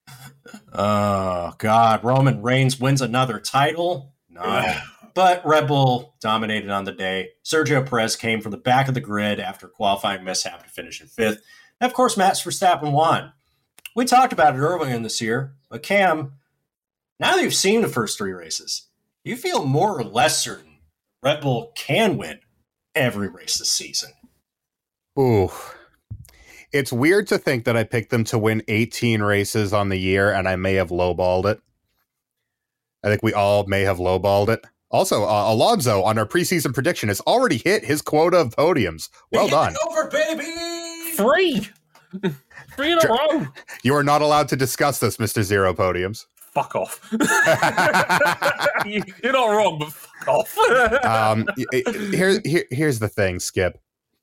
Oh, God. Roman Reigns wins another title? No. But Red Bull dominated on the day. Sergio Perez came from the back of the grid after a qualifying mishap to finish in fifth. And, of course, Max Verstappen won. We talked about it earlier in this year. But, Cam, now that you've seen the first three races, do you feel more or less certain Red Bull can win every race this season. Ooh. It's weird to think that I picked them to win eighteen races on the year, and I may have lowballed it. I think we all may have lowballed it. Also, uh, Alonso, on our preseason prediction, has already hit his quota of podiums. Well done. Over, baby! Three! Three in a row! You are not allowed to discuss this, Mister Zero Podiums. Fuck off. You're not wrong, but fuck off. um, here, here, here's the thing, Skip.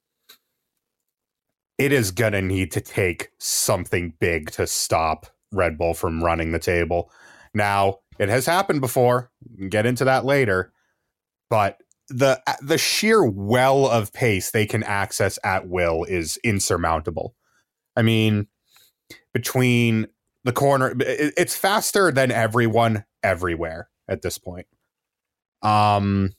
It is going to need to take something big to stop Red Bull from running the table. Now, it has happened before. We can get into that later. But the the sheer well of pace they can access at will is insurmountable. I mean, between the corner, it's faster than everyone everywhere at this point. Um,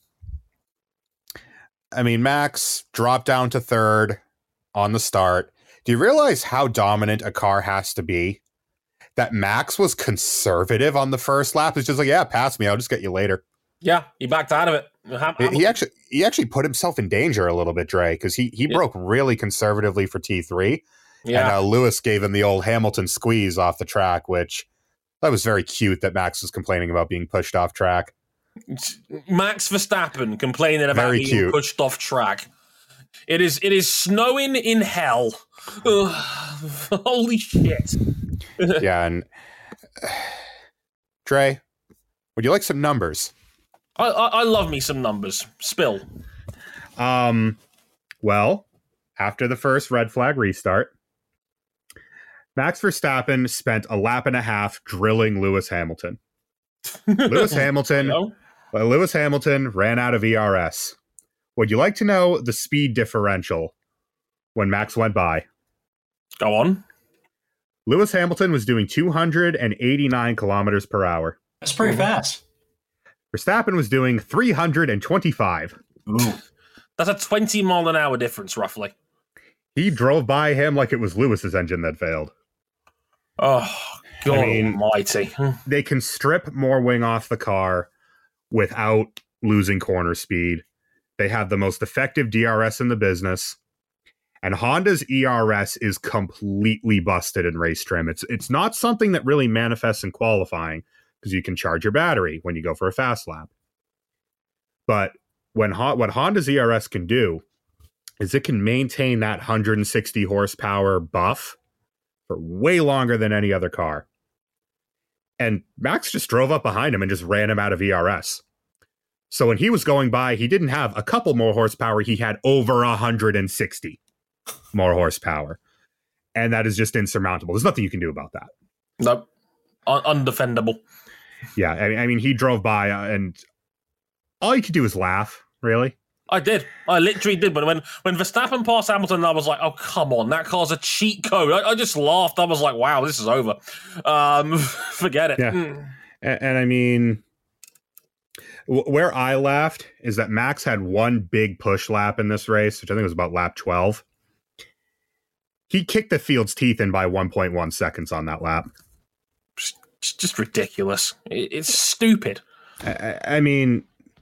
I mean, Max dropped down to third on the start. Do you realize how dominant a car has to be? That Max was conservative on the first lap. It's just like, yeah, pass me. I'll just get you later. Yeah, he backed out of it. Ham- he actually he actually put himself in danger a little bit, Dre, because he, he yeah. broke really conservatively for T three. Yeah. And uh, Lewis gave him the old Hamilton squeeze off the track, which that was very cute that Max was complaining about being pushed off track. Max Verstappen complaining about very being cute. pushed off track. It is it is snowing in hell. Ugh, holy shit. Yeah, and uh, Dre, would you like some numbers? I, I I love me some numbers. Spill. Um, well, after the first red flag restart, Max Verstappen spent a lap and a half drilling Lewis Hamilton. Lewis Hamilton, no? well, Lewis Hamilton ran out of E R S. Would you like to know the speed differential when Max went by? Go on. Lewis Hamilton was doing two hundred eighty-nine kilometers per hour. That's pretty Ooh. fast. Verstappen was doing three hundred twenty-five. Ooh. That's a twenty mile an hour difference, roughly. He drove by him like it was Lewis's engine that failed. Oh, God I mean, almighty. They can strip more wing off the car without losing corner speed. They have the most effective D R S in the business. And Honda's E R S is completely busted in race trim. It's it's not something that really manifests in qualifying because you can charge your battery when you go for a fast lap. But when what Honda's E R S can do is it can maintain that one hundred sixty horsepower buff for way longer than any other car. And Max just drove up behind him and just ran him out of E R S. So when he was going by, he didn't have a couple more horsepower. He had over one hundred sixty more horsepower. And that is just insurmountable. There's nothing you can do about that. Nope. Un- undefendable. Yeah, I mean, I mean, he drove by and all you could do is laugh, really. I did. I literally did. But when, when Verstappen passed Hamilton, I was like, oh, come on. That car's a cheat code. I, I just laughed. I was like, wow, this is over. Um, forget it. Yeah. Mm. And, and I mean, w- where I laughed is that Max had one big push lap in this race, which I think was about lap twelve. He kicked the field's teeth in by one point one seconds on that lap. It's just ridiculous. It's stupid. I, I mean,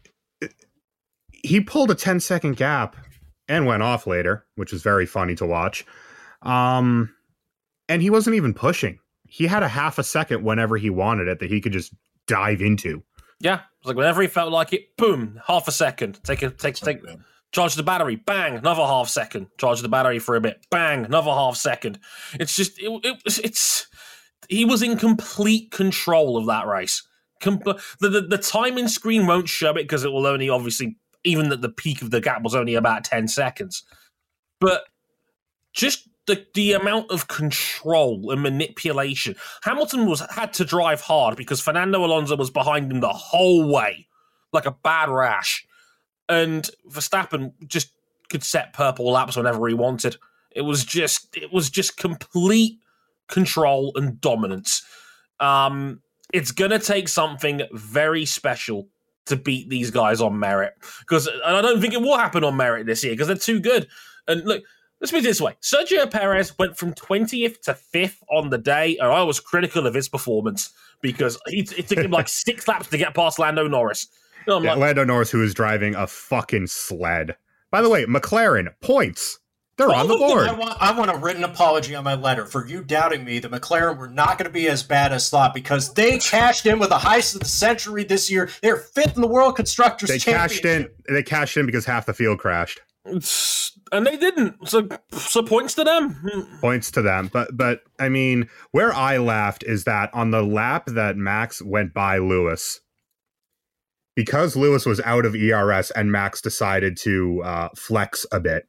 he pulled a ten second gap and went off later, which was very funny to watch. Um, and he wasn't even pushing. He had a half a second whenever he wanted it that he could just dive into. Yeah, it's like whenever he felt like it, boom, half a second. Take a take take charge the battery, bang, another half second. Charge the battery for a bit, bang, another half second. It's just it, it it's he was in complete control of that race. Com- the, the the timing screen won't show it because it will only obviously. Even that the peak of the gap was only about ten seconds. But just the the amount of control and manipulation. Hamilton was had to drive hard because Fernando Alonso was behind him the whole way, like a bad rash. And Verstappen just could set purple laps whenever he wanted. It was just it was just complete control and dominance. Um, it's gonna take something very special to beat these guys on merit. Because and I don't think it will happen on merit this year because they're too good. And look, let's put it this way. Sergio Perez went from twentieth to fifth on the day, and I was critical of his performance because he, it took him like six laps to get past Lando Norris. No, yeah, like, Lando Norris, who is driving a fucking sled. By the way, McLaren, points. They're on the board. I want, I want a written apology on my letter for you doubting me that McLaren were not going to be as bad as thought, because they cashed in with the heist of the century this year. They're fifth in the World Constructors they Championship. Cashed in, they cashed in because half the field crashed. And they didn't. So, so points to them. Points to them. But, but I mean, where I laughed is that on the lap that Max went by Lewis, because Lewis was out of E R S and Max decided to uh, flex a bit,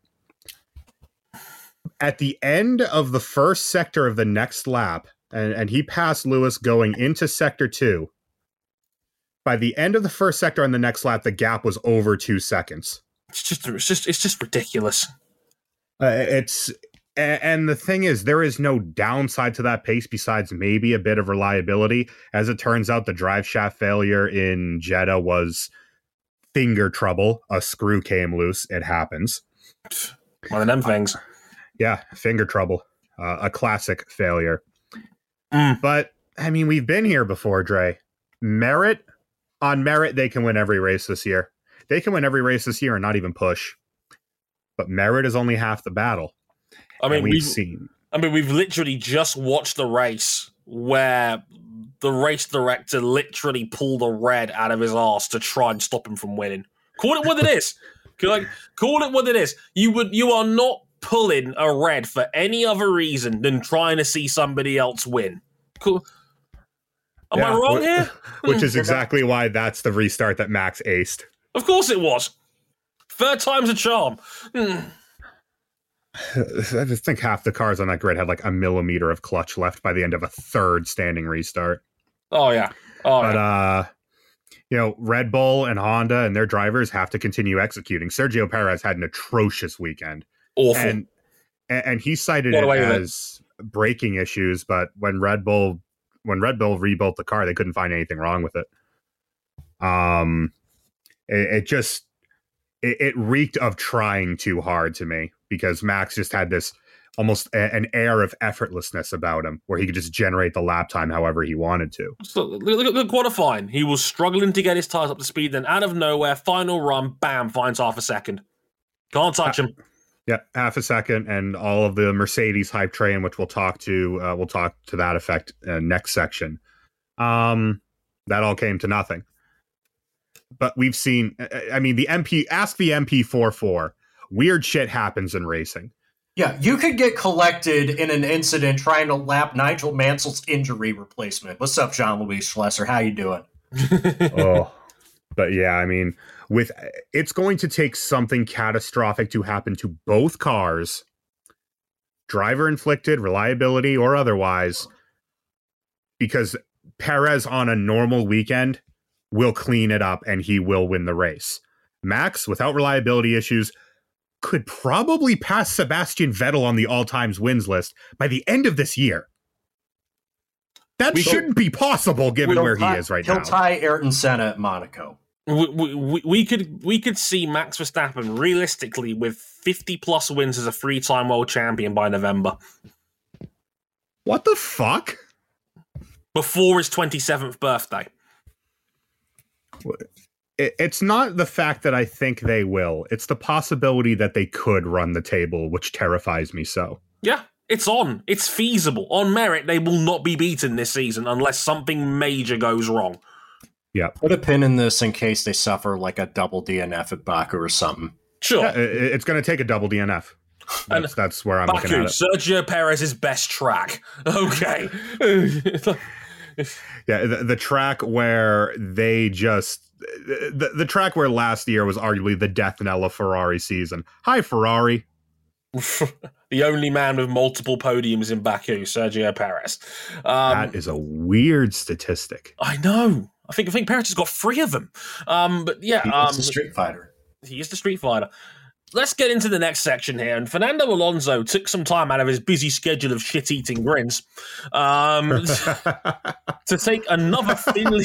at the end of the first sector of the next lap, and, and he passed Lewis going into sector two, by the end of the first sector on the next lap, the gap was over two seconds. It's just, it's just, it's just ridiculous. Uh, it's, and the thing is, there is no downside to that pace besides maybe a bit of reliability. As it turns out, the drive shaft failure in Jeddah was finger trouble. A screw came loose. It happens. One of them things. Yeah, finger trouble. Uh, a classic failure. Mm. But, I mean, we've been here before, Dre. Merit, on merit, they can win every race this year. They can win every race this year and not even push. But merit is only half the battle. I mean, we've, we've seen. I mean, we've literally just watched the race where the race director literally pulled a red out of his arse to try and stop him from winning. Call it what it is. Like, call it what it is. You would, you are not pulling a red for any other reason than trying to see somebody else win. Cool. Am Yeah, I wrong wh- here? Which is exactly why that's the restart that Max aced. Of course it was. Third time's a charm. Hmm. I just think half the cars on that grid had like a millimeter of clutch left by the end of a third standing restart. Oh, yeah. Oh, But, yeah. uh, you know, Red Bull and Honda and their drivers have to continue executing. Sergio Perez had an atrocious weekend. Awful. And, and he cited Got it away with it. as braking issues, but when Red Bull when Red Bull rebuilt the car, they couldn't find anything wrong with it. Um, it, it just it, it reeked of trying too hard to me, because Max just had this almost a, an air of effortlessness about him, where he could just generate the lap time however he wanted to. So, look at the qualifying. He was struggling to get his tires up to speed, then out of nowhere, final run, bam, finds half a second. Can't touch him. Yeah, half a second, and all of the Mercedes hype train, which we'll talk to, uh, we'll talk to that effect uh, next section. Um, that all came to nothing. But we've seen, I mean, the M P, ask the M P forty-four. Weird shit happens in racing. Yeah, you could get collected in an incident trying to lap Nigel Mansell's injury replacement. What's up, Jean-Louis Schlesser? How you doing? Oh, but yeah, I mean, with it's going to take something catastrophic to happen to both cars, driver inflicted, reliability or otherwise, because Perez on a normal weekend will clean it up and he will win the race. Max, without reliability issues, could probably pass Sebastian Vettel on the all-times wins list by the end of this year. That We- shouldn't be possible given He'll where he tie- is right he'll now. He'll tie Ayrton Senna at Monaco. We, we, we could we could see Max Verstappen realistically with fifty plus wins as a three-time world champion by November, What the fuck? before his twenty-seventh birthday. It, it's not the fact that I think they will. It's the possibility that they could run the table, which terrifies me so. Yeah, it's on. It's feasible. On merit, they will not be beaten this season unless something major goes wrong. Yeah. Put a pin in this in case they suffer like a double D N F at Baku or something. Sure. Yeah, it, it's going to take a double D N F. That's, that's where I'm Baku, looking at it. Sergio Perez's best track. Okay. Yeah, the, the track where they just... The, the track where last year was arguably the death knell of Ferrari season. Hi, Ferrari. The only man with multiple podiums in Baku, Sergio Perez. Um, That is a weird statistic. I know. I think I think Perez has got three of them. Um, but yeah, He's um, a Street Fighter. he is the Street Fighter. Let's get into the next section here. And Fernando Alonso took some time out of his busy schedule of shit-eating grins um, to take another Finley.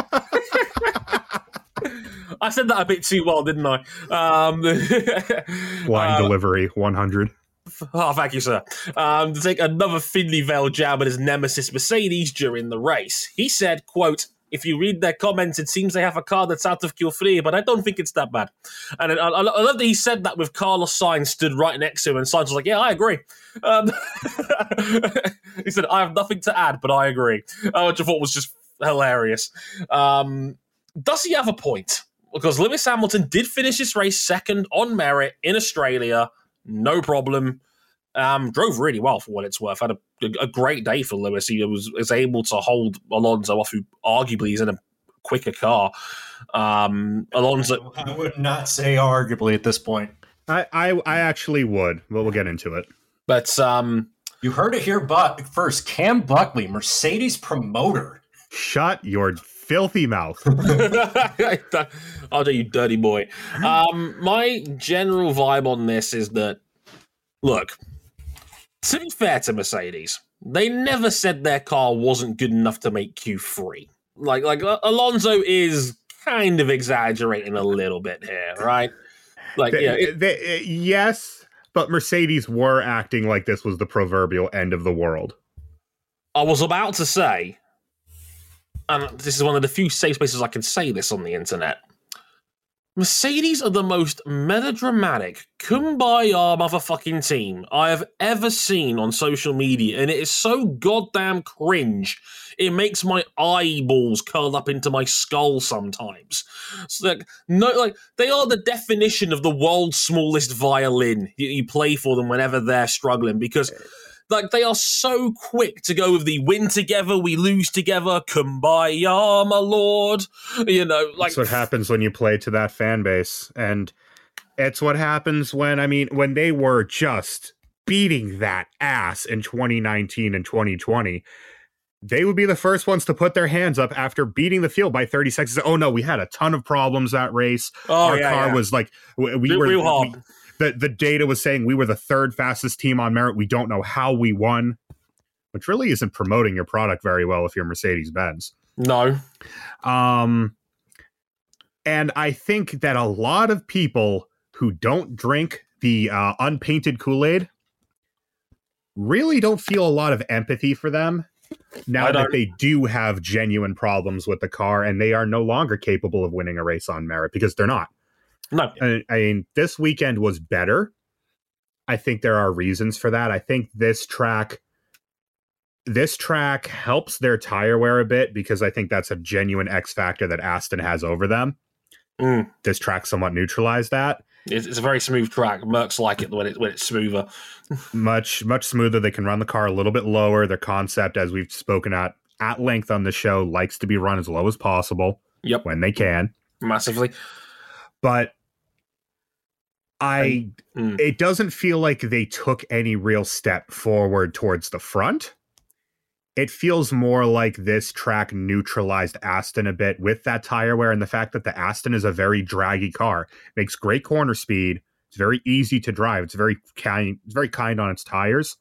I said that a bit too well, didn't I? Um, Line uh, delivery, one hundred. Oh, thank you, sir. Um, to take another thinly veiled jab at his nemesis Mercedes during the race. He said, quote, if you read their comments, it seems they have a car that's out of Q three, but I don't think it's that bad. And I, I, I love that he said that with Carlos Sainz stood right next to him, and Sainz was like, yeah, I agree. Um, he said, I have nothing to add, but I agree, uh, which I thought was just hilarious. Um, does he have a point? Because Lewis Hamilton did finish this race second on merit in Australia, no problem. Um, drove really well for what it's worth. Had a, a great day for Lewis. He was, was able to hold Alonso off, who arguably is in a quicker car. Um, Alonso, I would not say arguably at this point. I, I, I actually would, but we'll get into it. But um, you heard it here, but first, Cam Buckley, Mercedes promoter. Shut your filthy mouth. I'll do you dirty boy. Um, my general vibe on this is that, look, to be fair to Mercedes, they never said their car wasn't good enough to make Q three. Like, like Alonso is kind of exaggerating a little bit here, right? Like, they, yeah, it, they, yes, but Mercedes were acting like this was the proverbial end of the world. I was about to say, and this is one of the few safe spaces I can say this on the internet, Mercedes are the most melodramatic, kumbaya motherfucking team I have ever seen on social media, and it is so goddamn cringe. It makes my eyeballs curl up into my skull sometimes. So like, no, like they are the definition of the world's smallest violin. You, you play for them whenever they're struggling, because like they are so quick to go with the win together, we lose together, kumbaya, my lord. You know, like that's what happens when you play to that fan base, and it's what happens when I mean when they were just beating that ass in twenty nineteen and twenty twenty. They would be the first ones to put their hands up after beating the field by thirty seconds. Oh no, we had a ton of problems that race. Oh, Our yeah, car yeah. was like we, we Real, were. real hard. We, The, the data was saying we were the third fastest team on merit. We don't know how we won, which really isn't promoting your product very well if you're Mercedes-Benz. No. Um, and I think that a lot of people who don't drink the uh, unpainted Kool-Aid really don't feel a lot of empathy for them now that they do have genuine problems with the car and they are no longer capable of winning a race on merit, because they're not. No. I, I mean, this weekend was better. I think there are reasons for that. I think this track, this track helps their tire wear a bit, because I think that's a genuine X factor that Aston has over them. Mm. This track somewhat neutralized that. It's, it's a very smooth track. Mercs like it when, it, when it's smoother. much, much smoother. They can run the car a little bit lower. Their concept, as we've spoken at at length on the show, likes to be run as low as possible. Yep. When they can. Massively. But I, mm. it doesn't feel like they took any real step forward towards the front. It feels more like this track neutralized Aston a bit with that tire wear and the fact that the Aston is a very draggy car. It makes great corner speed. It's very easy to drive. It's very kind, it's very kind on its tires.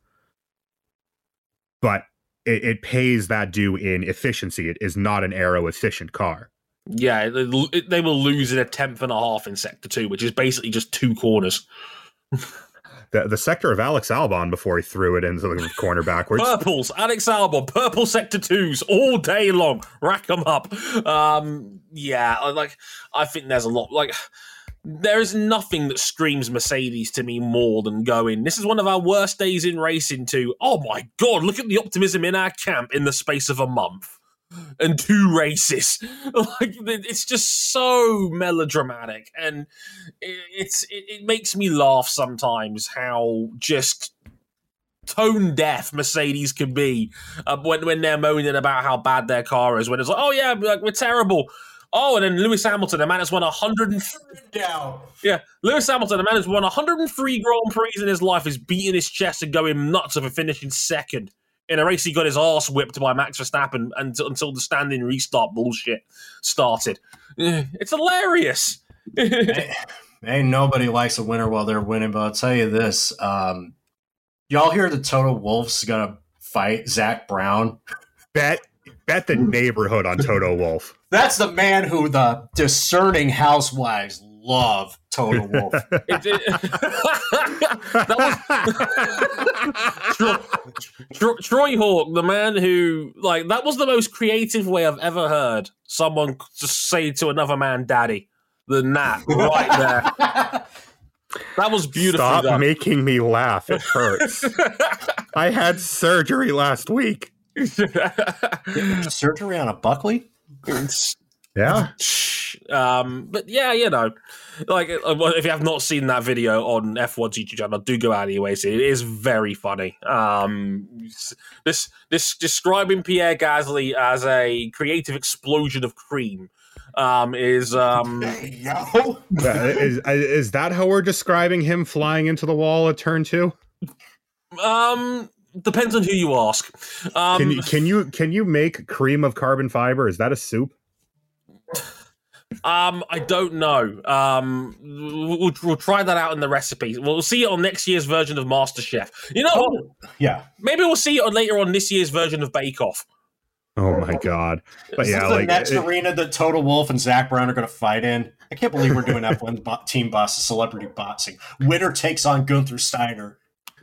But it, it pays that due in efficiency. It is not an aero efficient car. Yeah, they, they will lose in a tenth and a half in Sector two, which is basically just two corners. the the sector of Alex Albon before he threw it into the corner backwards. Purples, Alex Albon, purple Sector twos all day long. Rack them up. Um, yeah, like I think there's a lot. Like there is nothing that screams Mercedes to me more than going, this is one of our worst days in racing to, oh my God, look at the optimism in our camp in the space of a month. And two races. Like it's just so melodramatic, and it's it, it makes me laugh sometimes how just tone deaf Mercedes can be uh, when when they're moaning about how bad their car is. When it's like, oh yeah, like we're terrible. Oh, and then Lewis Hamilton, a man has won one hundred and down. Yeah, Lewis Hamilton, a man has won one hundred and three Grand Prix in his life, is beating his chest and going nuts over finishing second. In a race, he got his arse whipped by Max Verstappen until, until the standing restart bullshit started. It's hilarious. ain't, ain't nobody likes a winner while they're winning, but I'll tell you this. Um, y'all hear the Toto Wolff's going to fight Zach Brown? Bet, bet the neighborhood on Toto Wolff. That's the man who the discerning housewives love, Toto Wolff. it, it, that was, Tro- Troy Hawk, the man who, like, that was the most creative way I've ever heard someone just say to another man, daddy, than that, right there. That was beautiful. Stop done. making me laugh. It hurts. I had surgery last week. Surgery on a Buckley? Yeah. Um, but yeah, you know, like if you have not seen that video on F one's YouTube channel, do go out anyway. See, it is very funny. Um, this this describing Pierre Gasly as a creative explosion of cream um, is um, Yo. Yeah, is, is that how we're describing him flying into the wall at turn two? Um, depends on who you ask. Um, Can you can you can you make cream of carbon fiber? Is that a soup? Um, I don't know. Um, we'll, we'll try that out in the recipe. We'll see it on next year's version of MasterChef. You know what? Oh, yeah. Maybe we'll see it on later on this year's version of Bake Off. Oh my god! But This yeah, is the like next it- arena that Total Wolf and Zach Brown are going to fight in. I can't believe we're doing F one bo- Team Boss Celebrity Boxing. Winner takes on Gunther Steiner.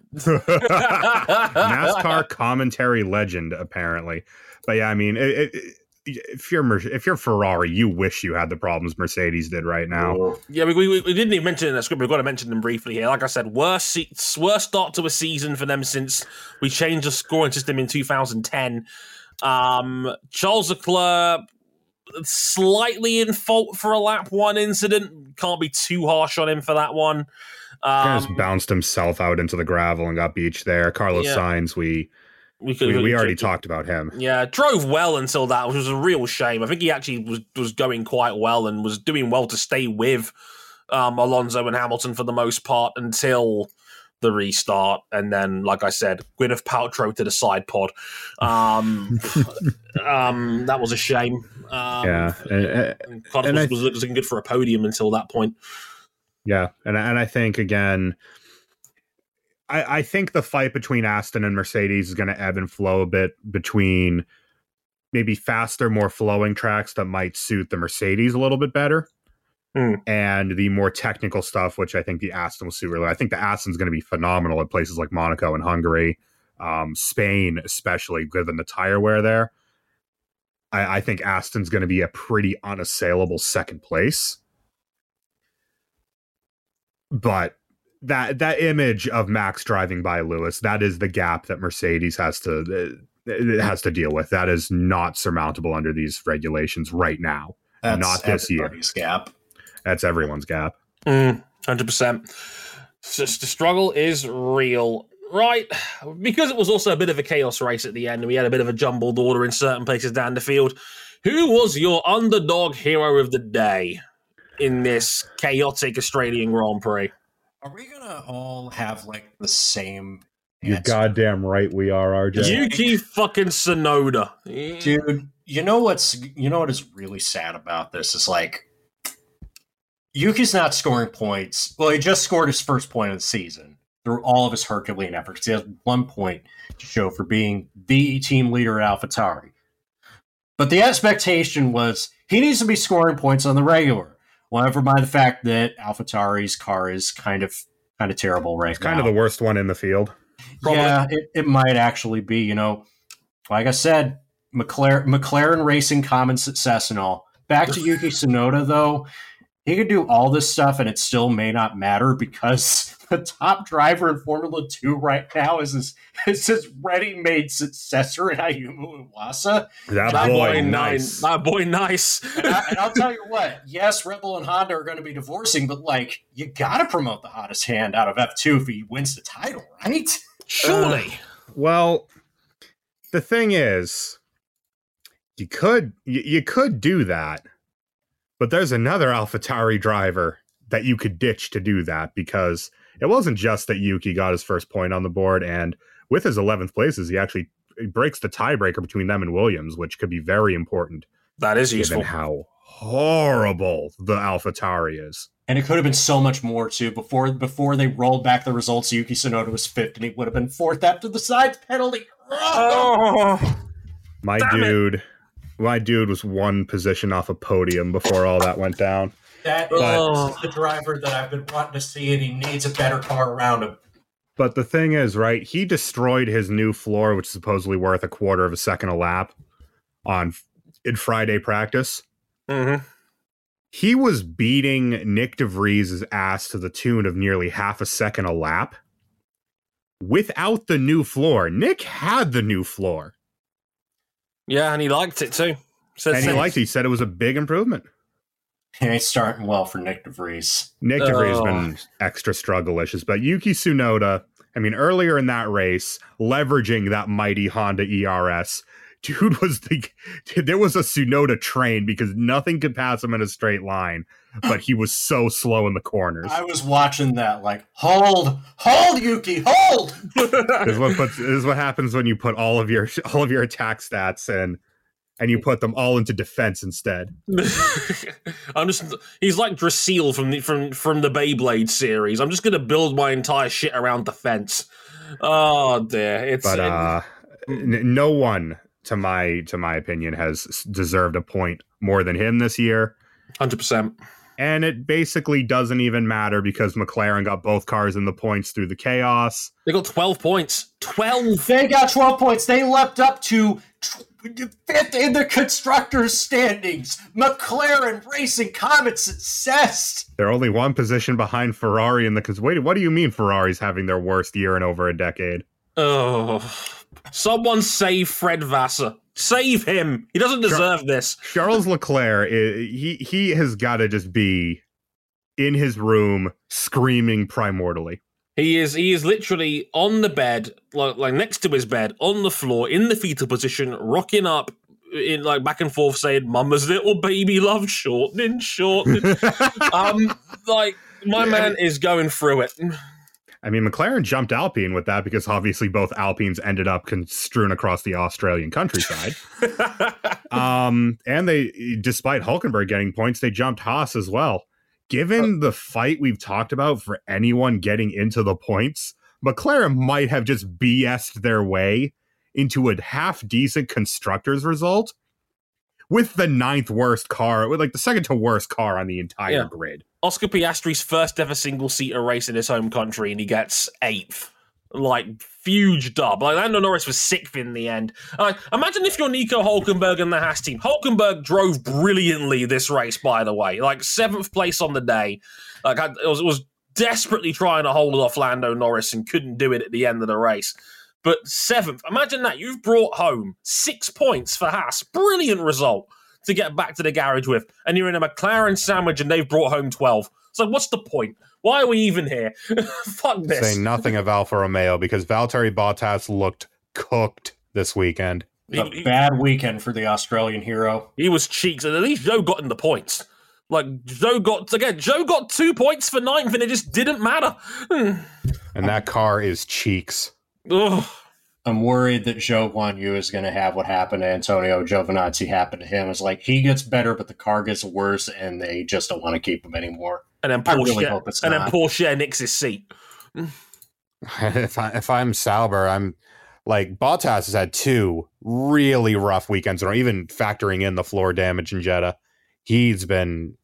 NASCAR commentary legend, apparently. But yeah, I mean, it, it, if you're Mer- if you're Ferrari, you wish you had the problems Mercedes did right now. Yeah, we, we, we didn't even mention it in the script. We've got to mention them briefly here. Like I said, worst se- worst start to a season for them since we changed the scoring system in two thousand ten. Um, Charles Leclerc slightly in fault for a lap one incident. Can't be too harsh on him for that one. Um, Just bounced himself out into the gravel and got beached there. Carlos Yeah. Sainz, we we, could, we, we already talked about him. Yeah, drove well until that, which was a real shame. I think he actually was was going quite well and was doing well to stay with um, Alonso and Hamilton for the most part until the restart. And then, like I said, Gwyneth Paltrow to the side pod. Um, um, that was a shame. Um, Yeah, and, and Carlos and I- was, was looking good for a podium until that point. yeah, and and I think again, I, I think the fight between Aston and Mercedes is going to ebb and flow a bit between maybe faster, more flowing tracks that might suit the Mercedes a little bit better. Hmm. And the more technical stuff, which I think the Aston will suit really. I think the Aston's going to be phenomenal at places like Monaco and Hungary, um, Spain, especially given the tire wear there. I, I think Aston's going to be a pretty unassailable second place. But that that image of Max driving by Lewis, that is the gap that Mercedes has to it has to deal with. That is not surmountable under these regulations right now. That's Not this year. everybody's gap. That's everyone's gap. Mm, one hundred percent. So the struggle is real. Right, because it was also a bit of a chaos race at the end, and we had a bit of a jumbled order in certain places down the field. Who was your underdog hero of the day in this chaotic Australian Grand Prix? Are we going to all have like the same You're answer? goddamn right we are, R J. Yuki fucking Tsunoda. Dude, you know what's you know what is really sad about this is like Yuki's not scoring points. Well, he just scored his first point of the season through all of his Herculean efforts. He has one point to show for being the team leader at AlphaTauri. But the expectation was he needs to be scoring points on the regular. Well, never mind the fact that AlphaTauri's car is kind of kind of terrible right It's now. kind of the worst one in the field. Probably. Yeah, it, it might actually be. You know, like I said, McLaren, McLaren racing common success and all. Back to Yuki Tsunoda, though. He could do all this stuff and it still may not matter because the top driver in Formula two right now is his, is his ready-made successor in Ayumu Iwasa. That, That boy, boy, nice. nice. That boy, nice. And, I, and I'll tell you what, yes, Red Bull and Honda are going to be divorcing, but, like, you got to promote the hottest hand out of F two if he wins the title, right? Surely. Uh, well, the thing is, you could you, you could do that, but there's another AlphaTauri driver that you could ditch to do that because it wasn't just that Yuki got his first point on the board, and with his eleventh places, he actually breaks the tiebreaker between them and Williams, which could be very important That is given useful. how horrible the AlphaTauri is. And it could have been so much more, too. Before before they rolled back the results, Yuki Tsunoda was fifth, and he would have been fourth after the sides penalty. Oh. My Damn it. dude, my dude was one position off a podium before all that went down. That is Oh. the driver that I've been wanting to see, and he needs a better car around him. But the thing is, right, he destroyed his new floor, which is supposedly worth a quarter of a second a lap on in Friday practice. Mm-hmm. He was beating Nick DeVries' ass to the tune of nearly half a second a lap without the new floor. Nick had the new floor. Yeah, and he liked it too. So and he liked it. He said it was a big improvement. He ain't starting well for Nick DeVries. Nick DeVries has Oh. been extra struggle-licious, but Yuki Tsunoda, I mean, earlier in that race, leveraging that mighty Honda E R S, dude was the, there was a Tsunoda train because nothing could pass him in a straight line, but he was so slow in the corners. I was watching that like, hold, hold, Yuki, hold! This is what puts, this is what happens when you put all of your all of your attack stats in, and you put them all into defense instead. I'm just he's like Drasil from the from from the Beyblade series. I'm just gonna build my entire shit around defense. Oh dear. It's But uh n- no one, to my to my opinion, has deserved a point more than him this year. one hundred percent. And it basically doesn't even matter because McLaren got both cars in the points through the chaos. They got twelve points. twelve. They got twelve points. They leapt up to fifth in the constructors' standings. McLaren Racing Comet success. They're only one position behind Ferrari in the... Cause wait, what do you mean Ferrari's having their worst year in over a decade? Oh. Someone save Fred Vassar. Save him. He doesn't deserve this. Charles Leclerc, he he has got to just be in his room screaming primordially. He is he is literally on the bed, like, like next to his bed, on the floor, in the fetal position, rocking up in like back and forth, saying, "Mama's little baby love, shortening, shortening." um, like my man is going through it. I mean, McLaren jumped Alpine with that because obviously both Alpines ended up con- strewn across the Australian countryside. um, and they, despite Hulkenberg getting points, they jumped Haas as well. Given the fight we've talked about for anyone getting into the points, McLaren might have just B S'd their way into a half-decent constructors result with the ninth worst car, with like the second to worst car on the entire Yeah. grid. Oscar Piastri's first ever single-seater race in his home country, and he gets eighth. Like, huge dub. Like, Lando Norris was sixth in the end. Like, imagine if you're Nico Hulkenberg and the Haas team. Hulkenberg drove brilliantly this race, by the way. Like, seventh place on the day. Like, I, it was, it was desperately trying to hold off Lando Norris and couldn't do it at the end of the race. But seventh, imagine that. You've brought home six points for Haas. Brilliant result to get back to the garage with. And you're in a McLaren sandwich and they've brought home twelve. So what's the point? Why are we even here? Fuck this. Saying nothing of Alfa Romeo because Valtteri Bottas looked cooked this weekend. A He, he, bad weekend for the Australian hero. he was cheeks, and at least Joe got in the points. Like, Joe got, again, Joe got two points for ninth, and it just didn't matter. Hmm. And that car is cheeks. Ugh. I'm worried that Zhou Guan Yu is going to have what happened to Antonio Giovinazzi happen to him. It's like he gets better, but the car gets worse, and they just don't want to keep him anymore. And then I Porsche, really hope it's and not. then Porsche nicks his seat. if I if I'm Sauber, I'm like Bottas has had two really rough weekends, or even factoring in the floor damage in Jeddah. He's been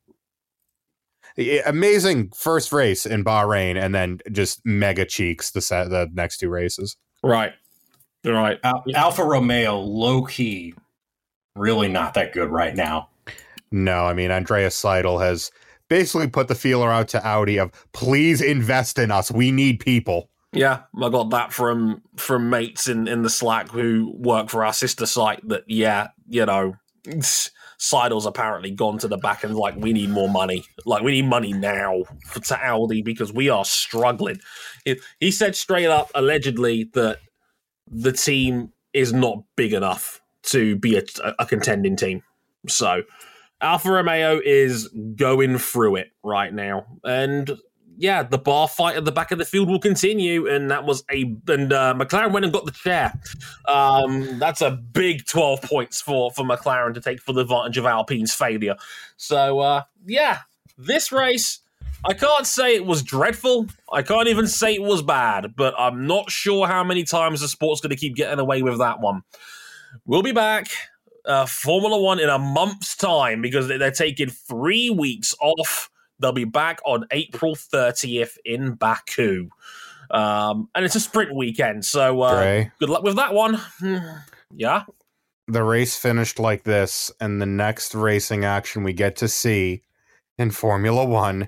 amazing first race in Bahrain, and then just mega cheeks the set the next two races. Right. Right. Al- Alfa Romeo, low key, really not that good right now. No, I mean Andreas Seidel has basically put the feeler out to Audi of please invest in us. We need people. Yeah, I got that from from mates in, in the Slack who work for our sister site that, yeah, you know, Seidel's apparently gone to the back and like, we need more money. Like, we need money now for, to Audi because we are struggling. It, he said straight up, allegedly, that the team is not big enough to be a, a contending team. So Alfa Romeo is going through it right now. And yeah, the bar fight at the back of the field will continue. And that was a, and uh, McLaren went and got the chair. Um, that's a big twelve points for, for McLaren to take full advantage of Alpine's failure. So uh, yeah, this race, I can't say it was dreadful. I can't even say it was bad, but I'm not sure how many times the sport's going to keep getting away with that one. We'll be back, uh, Formula One, in a month's time because they're taking three weeks off. They'll be back on April thirtieth in Baku. Um, and it's a sprint weekend, so uh, Dre, good luck with that one. Yeah. the race finished like this, and the next racing action we get to see in Formula One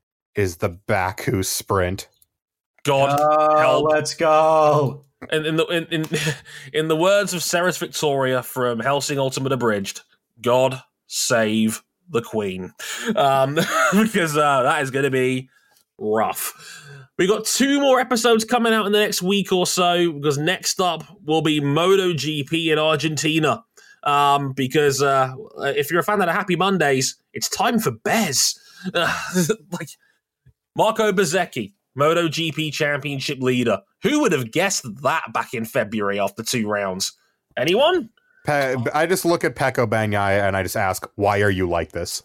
is the Baku sprint. God oh, help. Let's go. And in the in, in in the words of Ceres Victoria from Helsing Ultimate Abridged, God save the Queen, um, because uh, that is going to be rough. We got two more episodes coming out in the next week or so, because next up will be MotoGP in Argentina. Um, because uh, if you're a fan of the Happy Mondays, it's time for Bez. Uh, like Marco Bezzecchi, MotoGP Championship leader. Who would have guessed that back in February after two rounds? Anyone? Pe- I just look at Pecco Bagnaia and I just ask, why are you like this?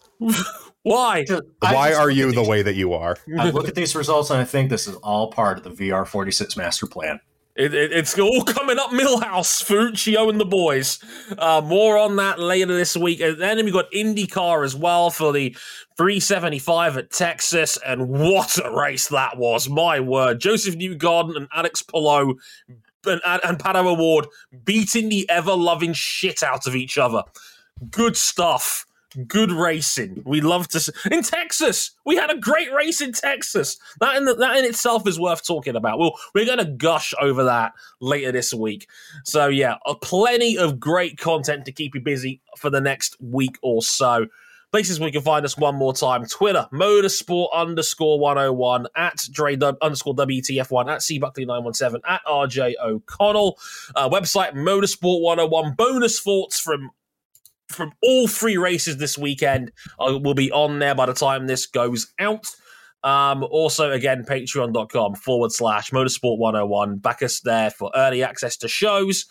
Why? Why are you the way that you are? I look at these results and I think this is all part of the V R forty-six master plan. It, it, it's all coming up Millhouse, Ferruccio and the boys. Uh, more on that later this week. And then we got IndyCar as well for the three seventy-five at Texas. And what a race that was. My word. Joseph Newgarden and Alex Palou and, and Pato O'Ward beating the ever-loving shit out of each other. Good stuff. Good racing. We love to see. In Texas, we had a great race in Texas. That in the, that in itself is worth talking about. We'll, we're going to gush over that later this week. So yeah, uh, plenty of great content to keep you busy for the next week or so. Places where you can find us one more time. Twitter, motorsport underscore 101, at Dre underscore W T F one, at C Buckley nine one seven, at R J O'Connell. Uh, website, Motorsport one oh one. Bonus thoughts from from all three races this weekend uh, will be on there by the time this goes out. Um, also, again, patreon.com forward slash motorsport 101. Back us there for early access to shows,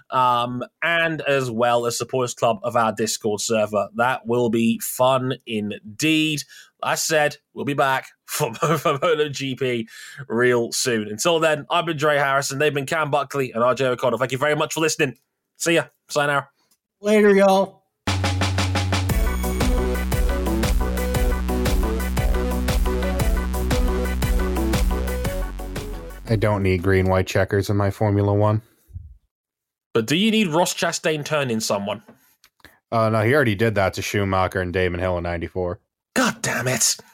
um, and as well as supporters club of our Discord server. That will be fun indeed. I said we'll be back for, for MotoGP real soon. Until then, I've been Dre Harrison. They've been Cam Buckley and R J O'Connell. Thank you very much for listening. See ya. Sayonara. Later, y'all. I don't need green white checkers in my Formula One. But do you need Ross Chastain turning someone? Uh, no, he already did that to Schumacher and Damon Hill in ninety-four. God damn it.